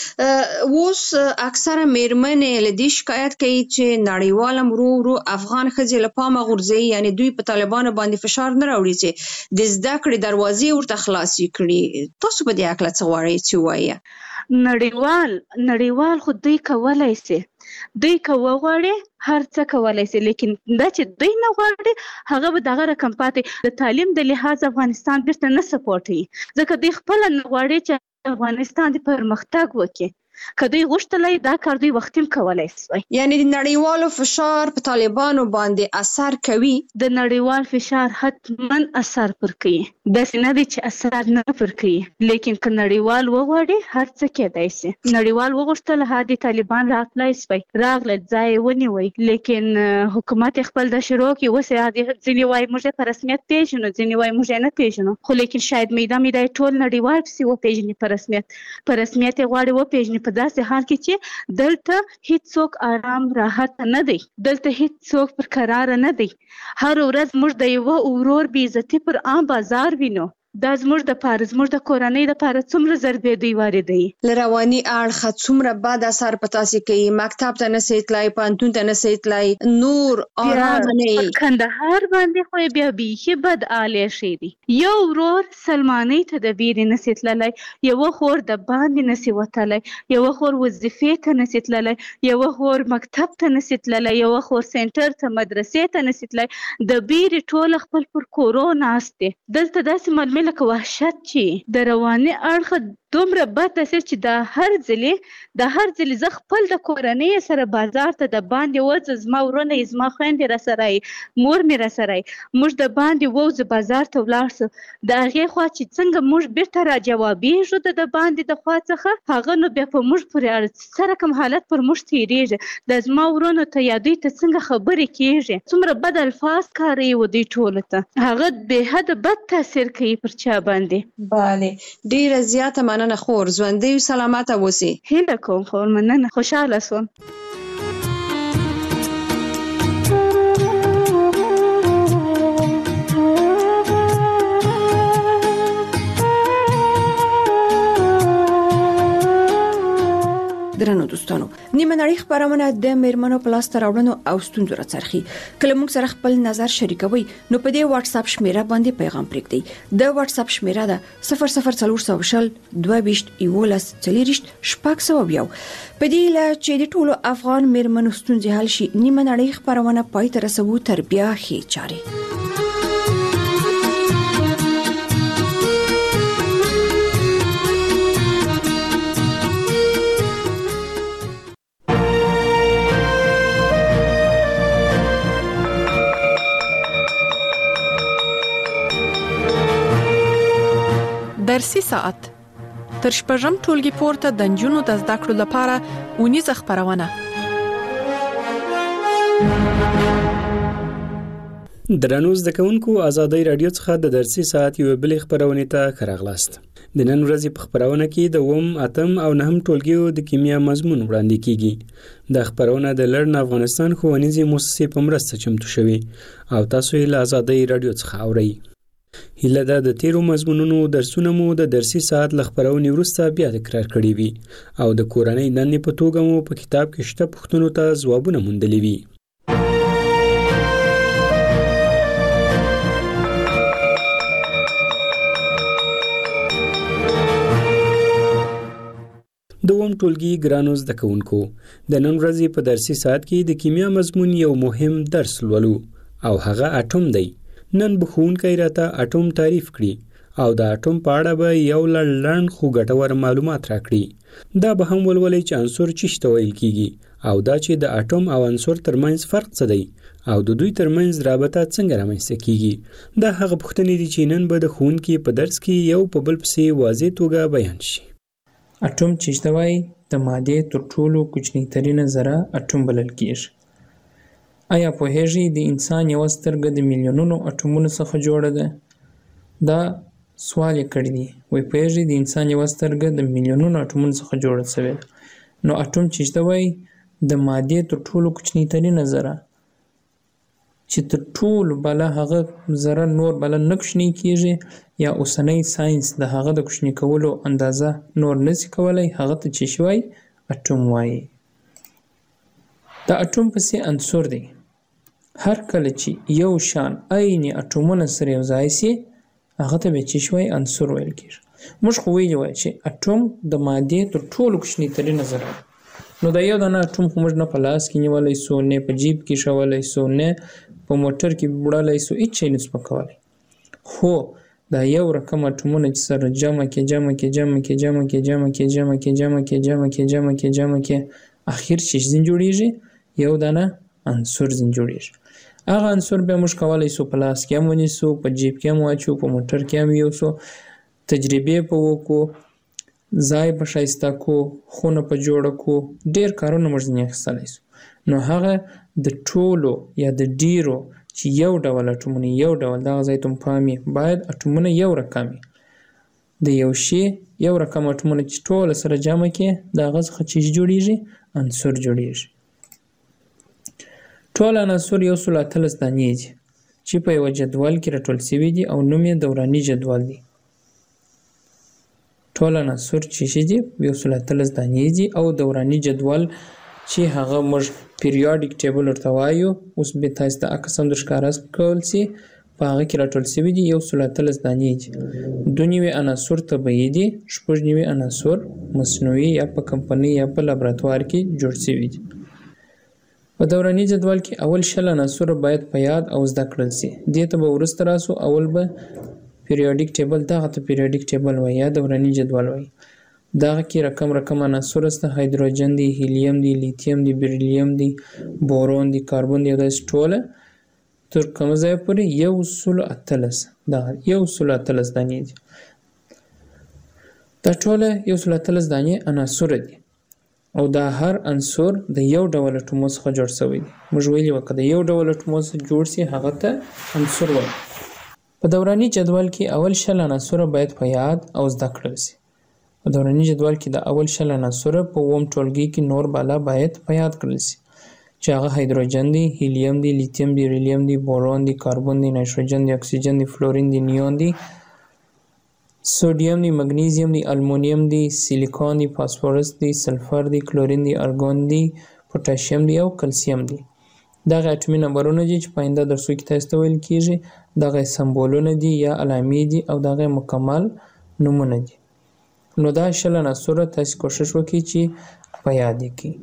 بله اوس اکثره میرمنې له دې شکایت کوي چې نړیوال هم ورو ورو افغان ښځې له پامه غورځوي یعنې دوی په طالبانو باندې فشار نه راوړي چې د زده کړې دروازې ورته خلاصې کړي. تاسو تاسو په دې اړه څه غواړئ چې ووایئ؟ نړیوال نړیوال خو دوی کولی سي، دوی که وغواړي هر څه کولی سي، لیکن دا چې دوی نه غواړي هغه به دغه رقم پاتې. د تعلیم د لحاظ افغانستان بیرته نه سپورټوي، ځکه دوی خپله نه غواړي چې افغانستان د پرمختګ وکړي. که دوی غوښتلی دا کار دوی وختي هم کولی سوی. یعنې د نړیوالو فشار په طالبانو باندې اثر کوي؟ د نړیوال فشار حتما اثر پر کوي، داسې نه دی چې اثر نه پر کوي، لیکن که نړیوال وغواړي هر څه کېدای سي. نړیوال وغوښتل هادي طالبان راتلی سوی، راغله ځای یې ونیوی، لیکن حکومت یې خپل د شروع کړي. اوس یې ځینې وایي موږ یې په رسمیت پېژنو، ځینې وایي موږ یې نه پېژنو، خو لیکن شاید میده میده یې ټول نړیوال پسې وپېژني، په رسمیت په رسمیت یې غواړي وپېژني. په داسې حال کې چې دلته هیڅوک آرام راحت نه دی، دلته هیڅوک پر قرار نه دی. هر ورځ موږ د یوه ورور بې عزتي پر عام بازار وینو. دا زموږ د پاره زموږ د کورنۍ د پاره څومره ضربې دوی واردوي. له رواني اړخه څومره بد اثر په تاسې کوي؟ مکتب ته نسئ تلای، پوهنتون ته نسئ تلای، نور آرام نه یې. کندهار باندې خو یې بیا بیخي بد حال ایښی دی. یو ورور سلمانۍ ته د بیرې نسي تللی، یوه خور د باندې نسي وتلی، یوه خور وظیفې ته نسي تللی، یوه خور مکتب ته نسي تللی، یوه خور سنټر ته مدرسې ته نسي تللی. د بیرې ټوله خپل پر کورو ناست دی. دلته داسې معلومې لکه وحشت چې د رواني اړخه دومره بد تاثیر چې د هر ځلې د هر ځلې زه خپل د کورنۍ سره بازار ته د باندې وځم، زما ورونه یې زما خویندې راسره یې، مور مې راسره یې، موږ د باندې ووځو بازار ته ولاړ سو. د هغې خوا چې څنګه موږ بیرته را جوابېږو د د باندې د خوا څخه، هغه نو بیا په موږ پورې اړه څه رقم حالت پر موږ تېرېږي. د زما ورونو ته یا دوی ته څنګه خبرې کېږي، څومره بد الفاظ کاروي و دوی ټولو ته، هغه بې حده بد تاثیر کوي پر چا باندې. بله ډیره زیاته مننه خور، ژوندۍ او سلامته اوسئ. هیله کوم خور، مننه، خوشحاله سوم. درنو دوستانو، نیمه نړۍ خبرونه د میرمنو په لاسته راوړنو او ستونزو راڅرخي. کله موږ سره خپل نظر شریکوي نو په دې واتس اپ شمیره باندې پیغام پرېږدئ. د واتس اپ شمیره ده صفر صفر څلور سوه شل دوه ویشت یولس څلېرویشت شپږ سوه یو. په دې هیله چې د ټولو افغان میرمنو ستونزې حل شي، نیمه نړۍ خبرونه پای ته رسوو تر بیا ښې چارې. درسي ساعت تر شپږم ټولګي پورته د نجونو د زده کړو لپاره اونیزه خبرونه. درنو زده کوونکو، ازادي رادیو څخه د درسي ساعت یو بل خبرونه ته راغلاست. د نن ورځې په خبرونه کې د اوم، اتم او نهم ټولګیو د کیمیا مضمون وړاندې کیږي. د خبرونه د لړن افغانستان ښوونیزې مؤسسې په مرسته چمتو شوی او تاسو یې له ازادي رادیو څخه اورئ. هیله ده د تیرو مضمونونو درسونه مو د درسي ساعت له خبرونې وروسته بیا تکرار کړي وي او د کورنۍ دندې په توګه مو په کتاب کې شته پوښتنو ته ځوابونه موندلي وي. دوم ټولګي ګرانو زده کوونکو، د نن ورځې په درسي ساعت کې د کیمیا مضمون یو مهم درس لولو او هغه اټوم دی. نن به ښوونکی راته اټوم تعریف کړي او د اټوم په اړه به یو لړ خو ګټور معلومات راکړي. دا به هم ولولئ چې عنصر څه ته ویل کیږي او دا چې د اټوم او عنصر ترمنځ فرق څه دی او د دوی ترمنځ رابطه څنګه رامنځته کیږي. دا هغه پوښتنې دي چې نن به د ښوونکي په درس کې یو په بل پسې واضح توګه بیان شي. اټوم چې ته وایي د مادې تر ټولو کوچنی ترینه ذره اټوم بلل کیږي. آیا پوهیږئ د انسان یو سترګه د میلیونونو اټومونو څخه جوړه ده؟ دا سوال یې کړی دی، وایي پوهیږئ د انسان یو سترګه د میلیونونو اټومونو څخه جوړه شوې ده. نو اټوم چې ته وایي د مادې تر ټولو کوچنی ترینه ذره چې تر ټولو بله هغه ذره نور بله نه کوچنی کیږي یا اوسنی ساینس د هغه د کوچنی کولو اندازه نور نشي کولی، هغه ته چې شي وایي اټوم وایي. د اټوم پسې عنصر دی. هر کله چې یو شان عین اټومونه سره یو ځای سي هغه ته به چې شي وایي عنصر ویل کیږي. موږ خو ویلي وای چې اټوم د مادې تر ټولو کوچني ترینه ذره ده. نو د یو دانه اټوم خو موږ نه په لاس کې نیولی سو، نه په جیب کې شولی سو، نه په موټر کې وړلی سو، هېڅ شی نسو پکولی. خو دا یو رقم اټومونه چې سره جمع کې جمع کې جمع کې جمع کې جمع کې جمع کې جمع کې جمع کې جمع کې جمع کې اخر چې ځین جوړېږي یو دانه عنصر ځین جوړېږي. هغه عنصر بیا موږ کولی سو په لاس کې هم ونیسو، په جیب کې هم واچو، په موټر کې هم یوسو، تجربې په وکړو، ځای په ښایسته کو، خونه په جوړه کو، ډېر کارونه موږ ځینې اخیستلی سو. نو هغه د ټولو یا د ډېرو چې یو ډول اټومونه یو ډول دغه ځای ته مو پام وي باید اټومونه یو رقم وي. د یو شي یو رقم اټومونه چې ټوله سره جمع کړې د هغه څخه چې جوړېږي عنصر جوړېږي. ټول عناصر یو سل اتلس دانې دي چې په یوه جدول کې راټول سوي دي او نوم یې دوراني جدول دی. ټول عناصر چې شي دي یو سل اتلس دانې دي او دوراني جدول چې هغه موږ پیریاډیک ټیبل ورته وایو، اوس بیا تاسو ته عکس هم درښکاره کول سي، په هغه کې راټول سوي دي یو سل اتلس دانې دي. دوه نوي عناصر طبیعي دي، شپږ نوي عناصر مصنوعي یا په کمپنۍ یا په لابراتوار کې جوړ سوي دي. په دوراني جدول کې اول شل عناصر باید په یاد او زده کړل سي. دې ته به وروسته راسو. اول به پیریاډیک ټیبل، دغه ته پیریاډیک ټیبل وایي یا دوراني جدول وایي. دغه کې رقم رقم عناصر سته، هایدروجن دی، هیلیم دی، لیتیم دی، بیریلیم دی، بورون دی، کاربن دی او داسې ټوله تر کومه ځایه پورې یو سل اتلس دغه یو سل اتلس دانې دي. دا ټوله یو سل اتلس دانې عناصر دي او دا هر عنصر د یو ډول اټومو څخه جوړ شوی دی. موږ ویلي وه که د یو ډول اټومو څخه جوړ سي هغه ته عنصر وایي. په دوراني جدول کې اول شل عناصر باید په یاد او زده کړل سي. په دوراني جدول کې د اول شل عناصر په اووم ټولګي کې نور بالا باید په یاد کړل سي چې هغه هایدروجن دی، هیلیم دی، لیتیم دی، بیریلیم دی، بورون دی، کاربن دی، نایتروجن دی، اکسیجن دی، فلورین دی، نیون دی، سوډیم دی، مګنیزیم دی، المونیم دی، سیلیکون دی، فاسفورس دی، سلفر دی، کلورین دی، ارګون دی، پوټاشیم دی او کلسیم دی. دغه اټومي نمبرونه دي چې په آینده درسو کې تاسو ته ویل کېږي. دغه سمبولونه دي یا علامې دي او دغه مکمل نومونه دي. نو دا شل عناصر تاسو کوشش وکړئ چې په یاد یې کړئ.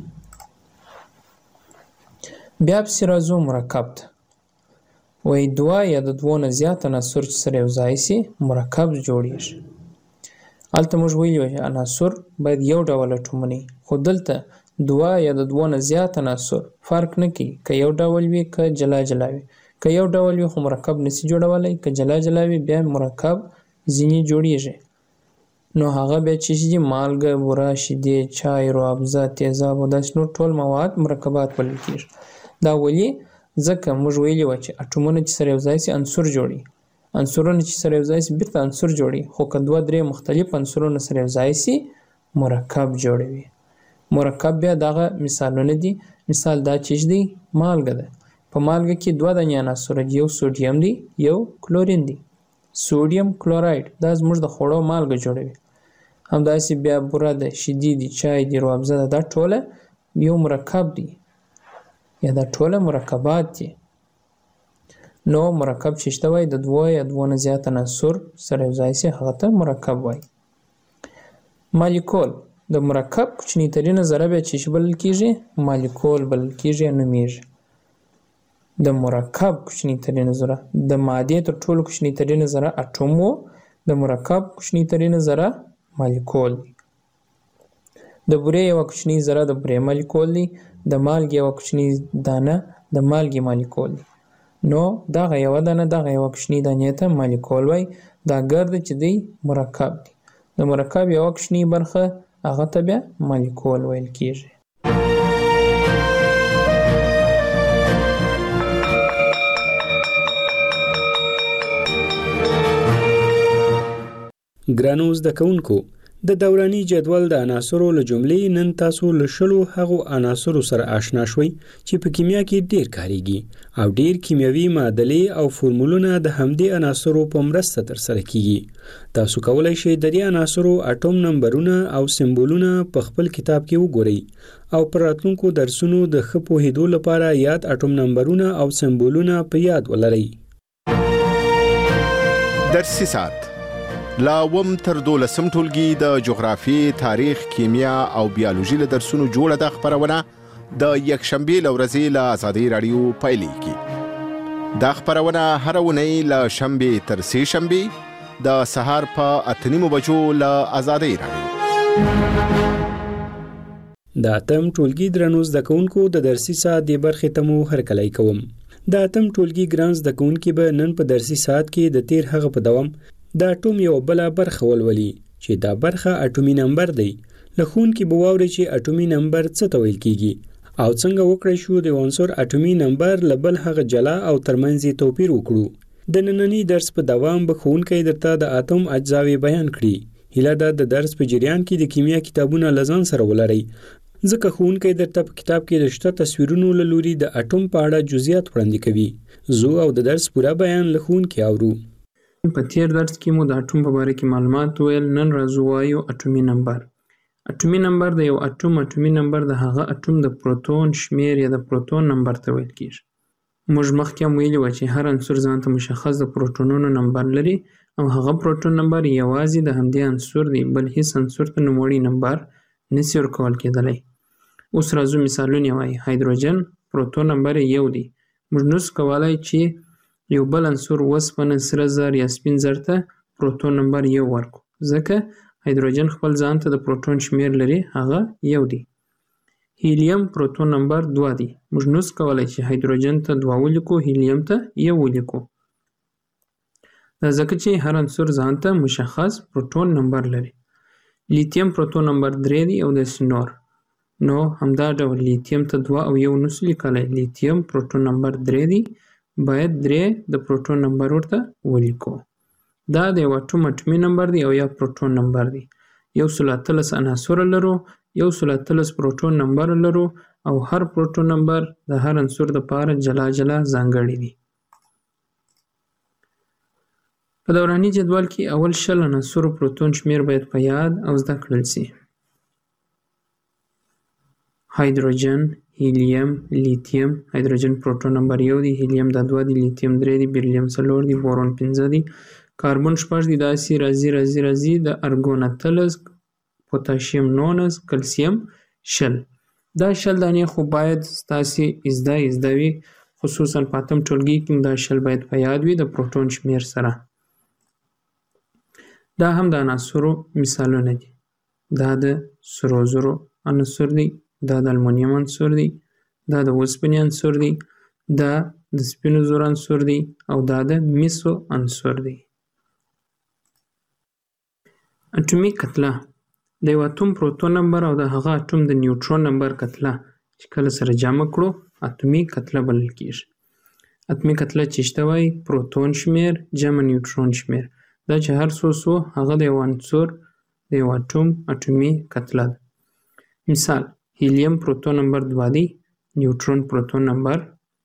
بیا پسې راځو مرکب ته. وایي دوه یا د دوو نه زیات عناصر چې سره یو ځای سي مرکب جوړېږي. هلته موږ ویلي وو چې عناصر باید یو ډول اټومونه وي، خو دلته دوه یا د دوه نه زیات عناصر فرق نه کوي که یو ډول وي که جلا جلا وي. که یو ډول وي خو مرکب نسي جوړولی، که جلا جلا وي بیا مرکب ځینې جوړېږي. نو هغه بیا چې دي مالګه، بوره، شیدې، چای، روابزه، تیزاب او داسې نور ټول مواد مرکبات بلل کېږي. دا ولې؟ ځکه موږ ویلي وه چې اټومونه چې سره یو ځای سي عنصر جوړي، عنصرونه چې سره یو ځای سي بېرته عنصر جوړي، خو که دوه درې مختلف عنصرونه سره یو ځای سي مرکب جوړوي. مرکب بیا دغه مثالونه دي. مثال دا چې دی مالګه ده. په مالګه کې دوه دانې عناصر دي، یو سوډیم دی یو کلورین دی. سوډیم کلوراید دا زموږ د خوړو مالګه جوړوي. همداسې بیا بوره ده، شیدې دي، چای دی، روابزه ده، دا ټوله یو مرکب دی یا دا ټوله مرکبات دي. نو مرکب چې شته وایي د دوه یا دوه نه زیات عناصر سره یو ځای سي هغه ته مرکب وایي. مالیکول د مرکب کوچنی ترینه ذره بیا چې بلل کېږي مالیکول بلل کېږي یا نومیږي. د مرکب کوچنی ترینه ذره د مادې تر ټولو کوچنی ترینه ذره اټوم و، د مرکب کوچنی ترینه ذره مالیکول دی. د بورې یوه کوچنۍ ذره د بورې مالیکول دی، د مالګې یوه کوچنۍ دانه د مالګې مالیکول دی. نو دغه یوه دانه دغه یوه کوچنۍ دانې ته مالیکول وایي. دا ګرد چې دی مرکب دی. د مرکب یوه کوچنۍ برخه هغه ته بیا مالیکول ویل کېږي. ګرانو زده کوونکو، د دوراني جدول د عناصرو له جملې نن تاسو له شلو هغو عناصرو سره آشنا شوئ چې په کیمیا کې ډیر کاریږي او ډیر کیمیاوي معادلې او فورمولونه د همدې عناصرو په مرسته ترسره کیږي. تاسو کولای شئ د دې عناصرو اټوم نمبرونه او سمبولونه په خپل کتاب کې وګورئ او پر راتلونکو درسونو د ښه پوهېدو لپاره یاد اټوم نمبرونه او سمبولونه په یاد ولرئ. درسي ساعت لا اوم تر دولسم ټولګي د جغرافي، تاریخ، کیمیا او بیولوژي له درسونو جوړه ده خبرونه د یکشنبې له ورځې له ازادي راډیو پیلېږي. دا خبرونه هره اونۍ له شنبې تر سې شنبې د سهار په اته نیمو بجو له ازادي راډیو. د اتم ټولګي درنو زده کوونکو د درسي ساعت د برخې ته مو هرکلی کوم. د اتم ټولګي ګران زده کوونکي به نن په درسي ساعت کې د تیر هغه په دوام د اټوم یو بله برخه ولولي چې دا برخه اټومي نمبر دی. له ښوونکي به واورئ چې اټومي نمبر څه ته ویل کیږي او څنګه وکړای شو د عنصر اټومي نمبر له بل هغه جلا او ترمنځ یې توپیر وکړو. د ننني درس په دوام به ښوونکی درته د اتوم اجزاوې بیان کړي. هیله ده د درس په جریان کې د کیمیا کتابونه له ځان سره ولرئ، ځکه ښوونکی درته په کتاب کې د شته تصویرونو له لوري د اټوم په اړه جزئیات وړاندې کوي. زه او د درس پوره بیان له ښوونکي اورو. په تیر درس کې مو د اټوم په باره کې معلومات ویل. نن راځو وایو اټومي نمبر. اټومي نمبر د یو اټوم اټومي نمبر د هغه اټوم د پروتون شمیر یا د پروتون نمبر ته ویل کیږي. موږ مخکې هم ویلي وو چې هر عنصر ځان ته مشخص د پروتونونو نمبر لري او هغه پروتون نمبر یوازې د همدې عنصر دی، بل هیڅ عنصر ته نوموړی نمبر نشي ورکول کېدلی. اوس راځو مثالونه وایو. هایدروجن پروتون نمبر یو دی. موږ نشو کولی چې یو بل عنصر وسپنه، سره زر یا سپین زر ته پروتون نمبر یو ورکو، ځکه هایدروجن خپل ځان ته د پروتون شمیر لري، هغه یو دی. هیلیم پروتون نمبر دوه دی. موږ نشو کولی چې هایدروجن ته دوه ولیکو، هیلیم ته یو ولیکو، دا ځکه چې هر عنصر ځان ته مشخص پروتون نمبر لري. لیتیم پروتون نمبر درې دی او داسې نور. نو همدا ډول لیتیم ته دوه او یو نشو لیکلی، لیتیم پروتون نمبر درې دی، باید درې د پروتون نمبر ورته ولیکو. دا د یو اټوم اټومي نمبر دی او یا پروتون نمبر دی. یو سل اتلس عناصر لرو، یو سل اتلس پروتون نمبر لرو او هر پروتون نمبر د هر عنصر دپاره جلا جلا ځانګړی دی. په دوراني جدول کې اول شل عناصرو پروتون شمیر باید په یاد او زده کړل سي. هایدروجن، هیلیم، لیتیم. هایدروجن پروتون نمبر یو دی، هیلیم دا دوه دی، لیتیم درې دی، بیریلیم څلور دی، بورون پنځه دی، کاربن شپږ دی، داسې راځي راځي راځي د ارګون اتلس، پوتاشیم نولس، کلسیم شل. دا شل دانې خو باید ستاسې زده زده وي، خصوصا په اتم ټولګي کې دا شل باید په یاد وي د پروتون شمیر سره. دا هم د عناصرو مثالونه دي. دا د سرو زرو عنصر دی، دا د المونیم عنصر دی، دا د اوسپنې عنصر دی، دا د سپینو زرو عنصر دی او دا د مسو عنصر دی. اټومي کتله د یو اټوم پروتون نمبر او د هغه اټوم د نیوټرون نمبر کتله چې کله سره جمع کړو اټومي کتله بلل کیږي. اټومي کتله چې شته وایي پروتون شمیر جمع نیوټرون شمیر. دا چې هر څو څو هغه د یو عنصر د یو اټوم اټومي کتله ده. مثال هیلیم پروتون نمبر دوه دی، نیوټرون پروتون نمبر.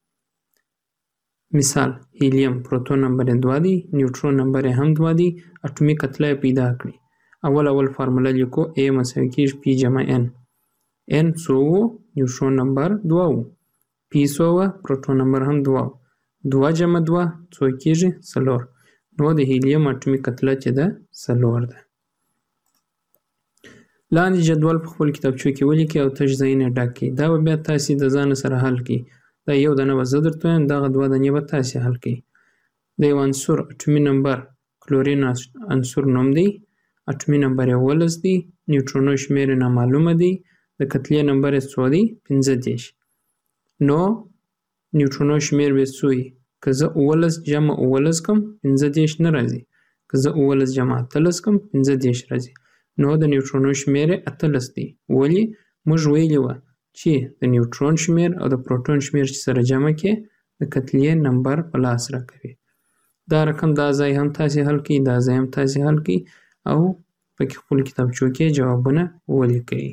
مثال هیلیم پروتون نمبر دوه دی، نیوټرون نمبر هم دوه دی، اټومي کتله پیدا کړي. اول اول فارموله لیکو، A مساوي کیږي P جمع N. N څو و؟ نیوټرون نمبر دوه و. P څو و؟ پروتون نمبر هم دوه و. دوه جمع دوه څو کیږي؟ څلور. نو د هیلیم اټومي کتله چې ده څلور ده. لاندې جدول په خپل کتابچو کې ولیکئ او تش ځایونه ډک کړئ. دا به بیا تاسې د ځان سره حل کړئ. دا یو دانه به زه درته وایم، دغه دوه دانې به تاسې حل کړئ. د یو عنصر اټومي نمبر کلورین عنصر نوم دی، اټومي نمبر یې اوولس دی، نیوټرونو شمیر یې نامعلومه دی، د کتلې نمبر یې څو دی؟ پنځه دېرش. نو نیوټرونو شمیر به څو وي؟ که زه اوولس جمع اوولس کړم پنځه دېرش نه راځي، که زه اوولس جمع اتلس کړم پنځه دېرش راځي. نو د نیوټرونو شمیر یې اتلس دی. ولې؟ موږ ویلي وه چې د نیوټرون شمیر او د پروتون شمیر چې سره جمع کړې د کتلې نمبر په لاس راکوي. دا رقم دا ځای هم تاسې حل کړئ، دا ځای هم تاسې حل کړئ او پکې خپل کتابچو کې جوابونه ولیکئ.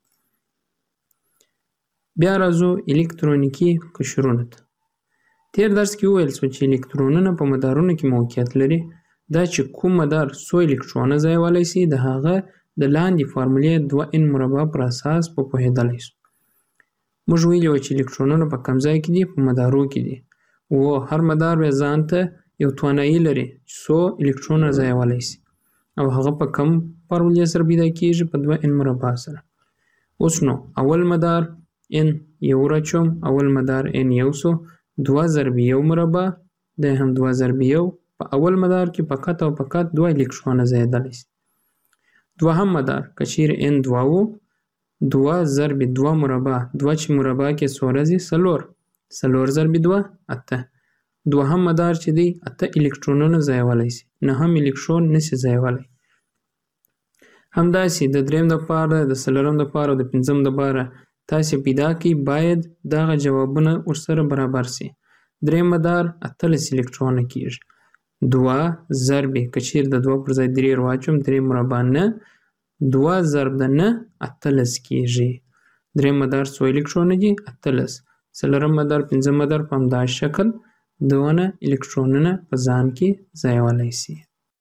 بیا راځو الکترونیکي قشرونو ته. تیر درس کې وویل شو چې الکترونونه په مدارونو کې موقعیت لري. دا چې کوم مدار څو الکترونه ځایولی شي د هغه د لاندې فارمولې دوه ان مربع پر اساس په پوهېدلی شو. موږ ویلي وو چې الکترونونه په کوم ځای کې دي؟ په مدارو کې دي. و هر مدار بیا ځان ته یو توانایي لري چې څو الکترونه ځایولی شي. او هغه په کم فارمولې سره پیدا کیږي په دوه ان مربع سره. اوس نو اول مدار ان یو راچوم، اول مدار ان یو سو، دوه ضرب یو مربع د هم دوه ضرب یو، په اول مدار کې فقط او فقط دوه الکترونه زیاتدلی شي. دوهم مدار کچیر ان دوه و، دوه ضرب دوه مربع، دوه چې مربع کې څو راځي څلور، څلور ضرب دوه اته. دوهم مدار چې دی اته الکترونونه ځایولی شي، نه هم الکترون نشي ځایولی. همداسې د دریم دپاره، د څلورم دپاره او د پنځم دپاره تاسې پیدا کړئ باید دغه جوابونه ورسره برابر شي. دریم مدار اتلس الکترونه کیږي. دوه ضرب که چیرې د دوه پر ځای درې واچوم، درې مربع نه، دوه ضرب د نه اتلس کیږي. دریم مدار څو الکترونه دي؟ اتلس. څلورم مدار، پنځم مدار په همدا شکل دونه الکترونونه په ځان کې ځایولی شي.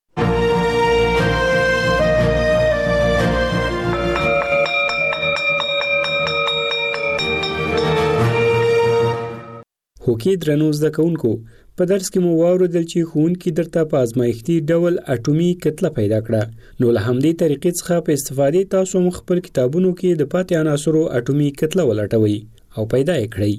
هوکې درنو زده کوونکو، په درس کې مو واورېدل چې ښوونکي درته په ازمایښتي ډول اټومي کتله پیدا کړه. نو له همدې طریقې څخه په استفادې تاسو هم خپل کتابونو کې د پاتې عناصرو اټومي کتله ولټوئ او پیدا یې کړئ.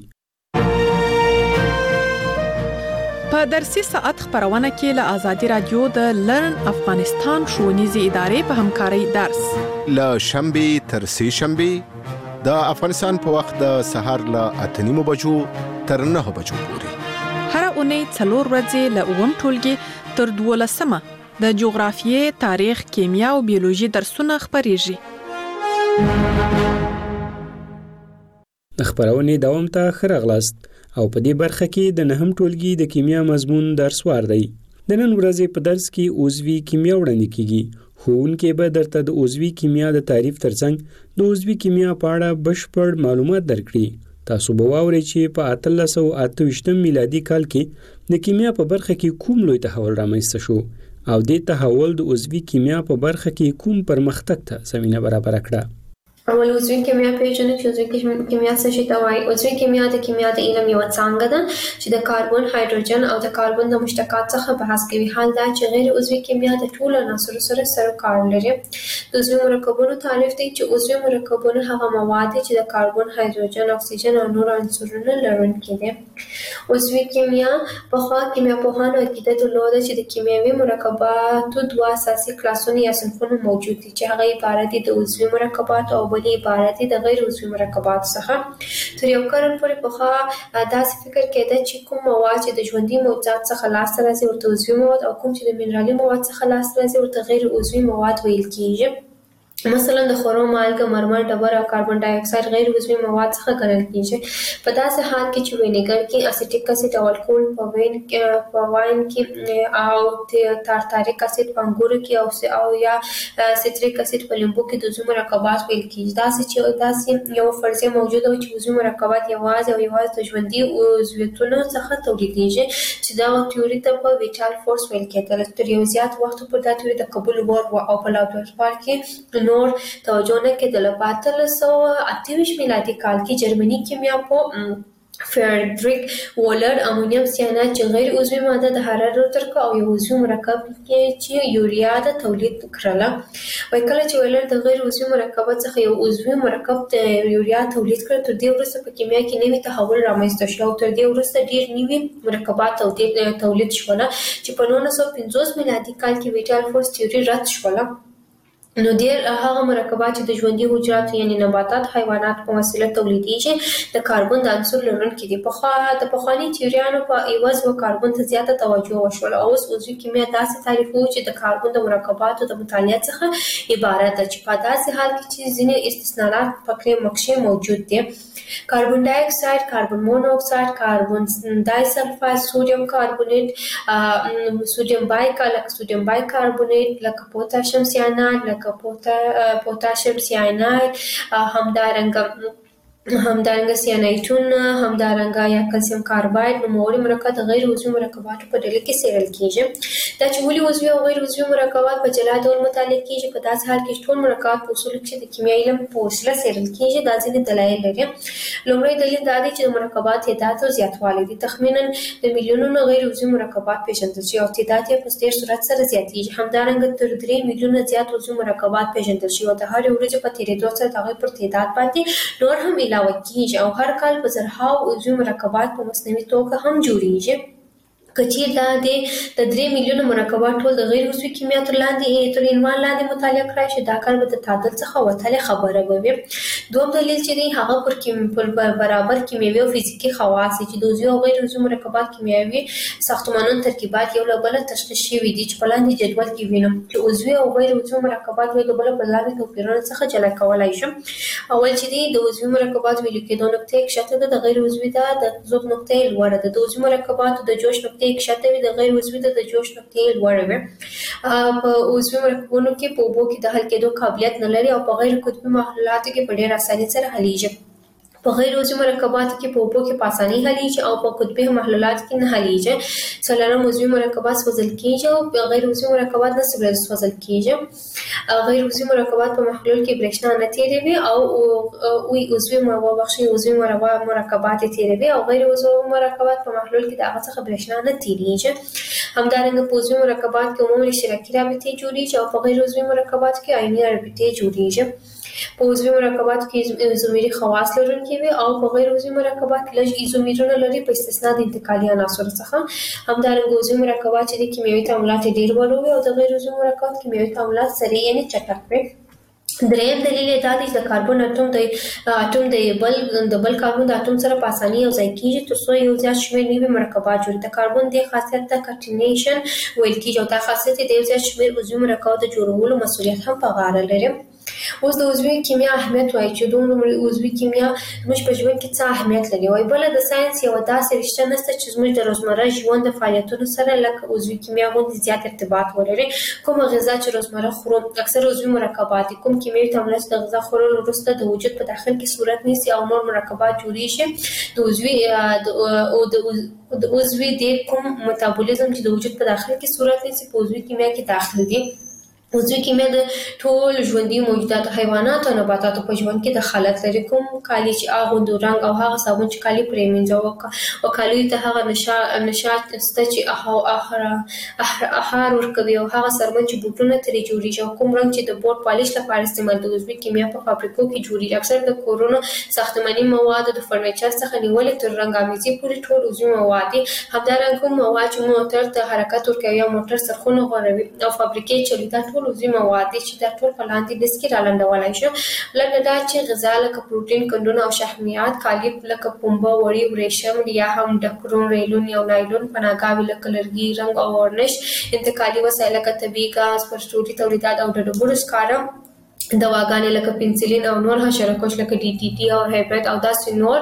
په درسي ساعت خبرونه کې له آزادي رادیو د لرن افغانستان ښوونیزې ادارې په همکارۍ درس له شنبې تر سې شنبې د افغانستان په وخت د سهار له اته نیمو بجو تر نهه بجو پورې. هر اونۍ څلور ورځې له اووم ټولګي تر دولسمه د جغرافیې، تاریخ، کیمیا او بیولوژي درسونه خپریږي. د خبرونې دوام ته ښه راغلاست او په دې برخه کې د نهم ټولګي د کیمیا مضمون درس وار دی. د نن ورځې په درس کې عضوي کیمیا وړاندې کیږي. ښوونکی به درته د عضوي کیمیا د تعریف ترڅنګ د عضوي کیمیا په اړه بشپړ معلومات درکړي. تاسو به واورئ چې په اتلس سوه اته ویشتم میلادي کال کې د کیمیا په برخه کې کوم لوی تحول رامنځته شو او دې تحول د عضوي کیمیا په برخه کې کوم پرمختګ ته زمینه برابر کړه. اول عضوي کیمیا پیژنو چې عضوي کیمیا څه شي ته وایي. عضوي کیمیا د کیمیا د علم یوه څانګه ده چې د کاربن، هایدروجن او د کاربن د مشتقات څخه بحث کوي. حال دا چې غیر عضوي کیمیا د ټولو عناصرو سره سره کار لري. د عضوي مرکبونو تعریف دی چې عضوي مرکبونه هغه مواد دي چې د کاربن، هایدروجن، اکسیجن او نور عنصرونه لرونکي دي. عضوي کیمیا پخوا کیمیاپوهانو عقیده درلوده چې د کیمیاوي مرکباتو دوه اساسي کلاسونه یا صنفونه موجود دي چې هغه عبارت دي د عضوي مرکباتو او بلې عبارت دي د غیر عضوي مرکباتو څخه. تر یو قرن پورې پخوا داسې فکر کېده چې کوم مواد چې د ژوندي موجودات څخه لاسته راځي ورته عضوي مواد او کوم چې د منرالي مواد څخه لاسته راځي ورته غیر عضوي مواد ویل کېږي. مثلا د خورو مالګه، مرمر، ډبر او کاربن ډای اکساید غیر عضوي مواد څخه ګڼل کېږي. په داسې حال کې چې وینیګر کې اسیټیک اسید او الکول په وین په واین کې او تارتاریک اسید په انګورو کې او او یا سیتریک اسید په لیمبو کې د عضوي مرکبات ویل کېږي. داسې چې داسې یو فرضیه موجوده وي چې عضوي مرکبات یوازې او یوازې د ژوندي عضویتونو څخه تولیدېږي چې دغه تیوري ته په ویټال فورس ویل کېدل. تر یو زیات وخت پورې دا تیوري د قبول وړ وه او په لابراتوار کې نور توجه نه کېدله. په اتلس سوه اته ویشت میلادي کال کې جرمني کیمیاپوه فریدریک وولر امونیم سیانات چې غیر عضوي ماده د حرارت ترکه او یو عضوي مرکب کې چې یوریا د تولید کړله. وایي کله چې وولر د غیر عضوي مرکبات څخه یو عضوي مرکب د یوریا تولید کړ، تر دې وروسته په کیمیا کې نوی تحول رامنځته شو او تر دې وروسته ډېر نوي مرکبات تولید شوله چې په نولس سوه پنځوس میلادي کال کې ویټال فورس تیوري رد شوله. نو ډېر هغه مرکبات چې د ژوندي حجراتو یعنې نباتات، حیوانات په وسیله تولیدېږي د کاربن د عنصر لرونکي دي. پخوا د پخواني تیوریانو په عوض و کاربن ته زیاته توجه وشوله او اوس عضوي کیمیا داسې تعریفوي چې د کاربن د مرکباتو د مطالعه څخه عبارت ده چې په داسې حال کې چې ځینې استثناءات پکې مکشې موجود دي. کاربن ډای اکساید، کاربن مونوکساید، کاربن ډای سلفاید، سوډیم کاربونیټ، سوډیم بایکا لکه سوډیم بایکاربونیټ، لکه پوتاشیم سیاناید، لکه پوتاشیم سیاناید، همدارنګه همدارنګه سیانایټون، همدارنګه یا کلسیم کارباید نوموړي مرکبات د غیر عضوي مرکباتو په ډله کې څېړل کیږي. دا چې ولې عضوي او غیر عضوي مرکبات په جلا ډول مطالعه کیږي، په داسې حال کې چې ټول مرکبات په اصولو کې د کیمیاوي علم په وسیله څېړل کیږي، دا ځینې دلایل لري. لومړی دلیل دا دی چې د مرکبات تعداد او زیاتوالی دی. تخمینا د میلیونونو غیر عضوي مرکبات پیژندل شوي او تعداد یې په ډېر سرعت سره زیاتېږي. همدارنګه تر درې میلیونه زیات عضوي مرکبات پیژندل شوي او د هرې ورځې په تېرېدو سره د هغوی پر تعداد باندې نور هم علاوه کیږي او هر کال په زرهاو عضوي مرکبات په مصنوعي توګه هم جوړیږي. که چیرې دا د درې میلیونه مرکبات ټول د غیر عضوي کیمیا تر لاندې تر عنوان لاندې مطالعه کړای شي، دا کار به د تعادل څخه وتلې خبره به وي. دوم دلیل چې دی هغه پر کیم پر برابر کیمیاوي او فزیکي خواص چې د عضوي او غیر عضوي مرکبات کیمیاوي ساختمانونو ترکیبات یو له بله تشخیص شوي دي چې په لاندې جدول کې وینم چې عضوي او غیر عضوي مرکبات یو له بله په لاندې توپیرونو څخه جلا کولی شم. اول چې دی د عضوي مرکبات ویلو کېدو نقطه یې کښته ده، د غیر عضوي ده د ذوب نقطه یې لوړه ده. د عضوي مرکباتو د جوش نقطه یې کښته وي، د غیر عضوي ده د جوش نقطه یې لوړه وي. په عضوي مرکبونو کې په اوبو کې د حل کېدو قابلیت نه لري او په غیر قطبي محلولاتو کې په ډېره اسانۍ سره حلیږي. په غیر عضوي مرکباتو کې په اوبو کې په اسانۍ حلیږي او په قطبي محلولاتو کې نه حلیږي. څلورم عضوي مرکبات سوځل کېږي او په غیر عضوي مرکبات نه سوځل کېږي. غیر عضوي مرکبات په محلول کې برېښنا نه تیروي او وی عضوي مبخشي عضوي مرکبات تیروي او غیر عضوي مرکبات په محلول کې د هغه څخه برېښنا نه تیریږي. همدارنګه په عضوي مرکبات کې عمومي اشتراکي رابطې جوړیږي او په غیر عضوي مرکبات کې عیني رابطې جوړیږي. په عضوي مرکباتو کې ایزومري خواص لرونکي وي او په غیر عضوي مرکبات کې لږ ایزومرونه لري په استثنا د انتقالي عناصرو څخه. همدارنګه عضوي مرکبات چې د کیمیاوي تعاملات ډېر ولو وي او د غیر عضوي مرکبات کیمیاوي تعاملات سریع یعنې چټک وي. دریم دلیل یې دا دی چې د کاربن اټوم د اټوم د بل د بل کاربن د اټوم سره په اسانۍ یو ځای کېږي تر څو یو زیات شمېر نوي مرکبات جوړوي. د کاربن دې خاصیت ته کټینیشن ویل کېږي او دا خاصیت یې د یو زیات شمېر عضوي مرکباتو د جوړولو مسؤلیت هم په غاړه لري. اوس د عضوي کیمیا اهمیت وایي چې دومره عضوي کیمیا زموږ په ژوند کې څه اهمیت لري. وایي بله د ساینس یوه داسې رشته نشته چې زموږ د روزمره ژوند د فعالیتونو سره لکه عضوي کیمیا غوندې زیات ارتباط ولري. کومه غذا چې روزمره خورو اکثر عضوي مرکبات دي. کوم کیمیاوي تعاملات د غذا خوړلو وروسته د وجود په داخل کې صورت نیسي او نور مرکبات جوړیږي. د عضوي د عضوي د کوم میتابولیزم چې د وجود په داخل کې صورت نیسي په عضوي کیمیا کې داخل دي. عضوي کیمیا د ټول ژوندي موجوداتو حیواناتو او نباتاتو په ژوند کې دخالت لري. کوم کالي چې اغوندو رنګ او هغه صابون چې کالي پرې مینځو او کالیو ته هغه نشاط سته چې احار ورکوي او هغه سرمن چې بوټونه ترې جوړیږي او کوم رنګ چې د بورډ پالیش لپاره استعمال د عضوي کیمیا په فابریکو کې جوړیږي. اکثر د کورونو ساختماني مواد د فرنیچر څخه نیولې تر رنګامیزي پورې ټول عضوي مواد دي. همدارنګه کوم مواد چې موټر ته حرکت ورکوي او موټر سرخونه غوړوي او فابریکې چلوي دا ټول عضوي مواد دي چې دا ټول په لاندې لیست کې رالنډولی شو. لکه دا چې غذا لکه پروټین، کندونه او شحمیات، کالي لکه پنبه، وړي، ورېښم یا هم ډکرون، ریلون یا نایلون، پناهګاوې لکه لرګي، رنګ او ورنش، انتقالي وسایل لکه طبیعي ګاز، پرسټوري تولیدات او د ډبرو سکاره، دواګانې لکه پنسلین او نور حشرکش لکه ډي ټي ټي او هیپریت او داسې نور.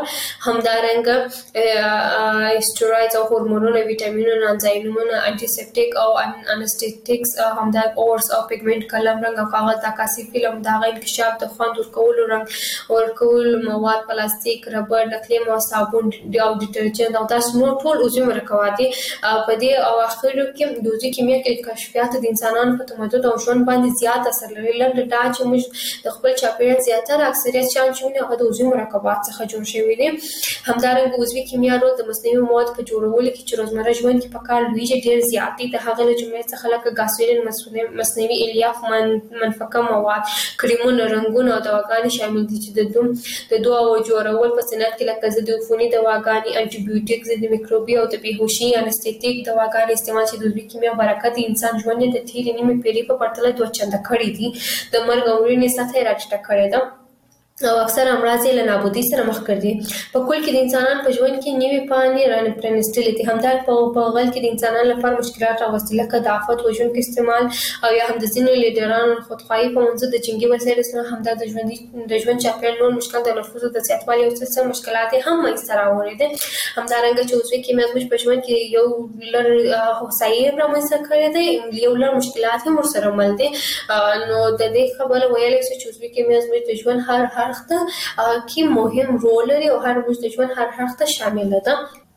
همدارنګه اسټروایډز او هورمونونه، ویټامینونه، انزایمونه، انټي سیپټیک او انستیټیکس، همدارنګه اورس او پیګمنټ، قلم، رنګ او کاغذ، عکاسي فلم، د هغه انکشاف، د خوند ورکولو، رنګ ورکولو مواد، پلاستیک، ربړ، نقلي مواد، صابون او ډیټرجنټ او داسې نور ټول عضوي مرکبات دي. په دې اواخرو کې د عضوي کیمیا کې کشفیات د انسانانو په تمدن او ژوند باندې زیات اثر لري. لنډه دا چې موږ د خپل چاپیریال زیاتره اکثریت شیان چې ویني هغه د عضوي مرکبات څخه جوړ شوي دي. همدارنګه عضوي کیمیا رول د مصنوعي موادو په جوړولو کې چې روزمره ژوند کې په کار لویږي ډېر زیات دي. د هغه له جملې څخه لکه ګاسولین، مصنوعي الیاف، منفکه مواد، کریمونه، رنګونه او دواګانې شامل دي چې د دوم د دواو جوړول په صنعت کې لکه ضد عفوني دواګانې، انټي بیوټیک، ضد میکروبي او د بېهوشي انستیټیک دواګانې استعمال چې د عضوي کیمیا برکت د انسان ژوند د تېرې نیمې پېړۍ په پرتله دوه چنده کړی دي. د مرګ او مړینې سطح یې راټیټه کړې ده او اکثر امراض یې له نابودۍ سره مخ کړي دي. په کل کې د انسانانو په ژوند کې نوې پاڼې رانپرانستلې دي. همدارنګه په غل کې د انسانانو لپاره مشکلات راوستي لکه د آفت وژونکي استعمال او یا هم د ځینو لیډرانو خودخواهي په منځ د جنګي وسایلو سره همدا د ژوندي د ژوند چاپیریال نور مشکلات د نفوسو د زیاتوالي او څه مشکلات یې هم منځته راوړي دي. همدارنګه چې عضوي کیمیا زموږ په ژوند کې یو لړ هوسایي رامنځته کړی دی، یو لړ مشکلات هم ورسره مل دي. نو د دې خبره ویلی شو چې عضوي کیمیا زموږ د ژوند هر هر اړخ ته کې مهم رول لري او هر موږ د ژوند هر اړخ ته شامل ده.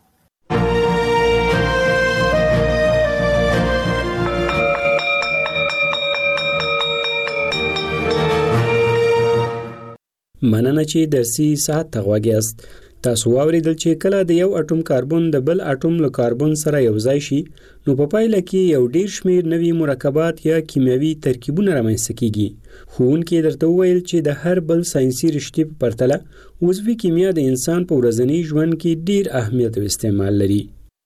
مننه چې درسي ساعت ته غوږ یاست. تاسو واوریدل چې کله د یو اټوم کاربن د بل اټوم له کاربن سره یو ځای شي نو په پایله کې یو ډیر شمیر نوي مرکبات یا کیمیاوي ترکیبونه رامنځته کیږي. ښوونکي درته وویل چې د هر بل ساينسي رشتې په پرتله عضوي کیمیا د انسان په ورځني ژوند کې ډیر اهمیت او استعمال لري.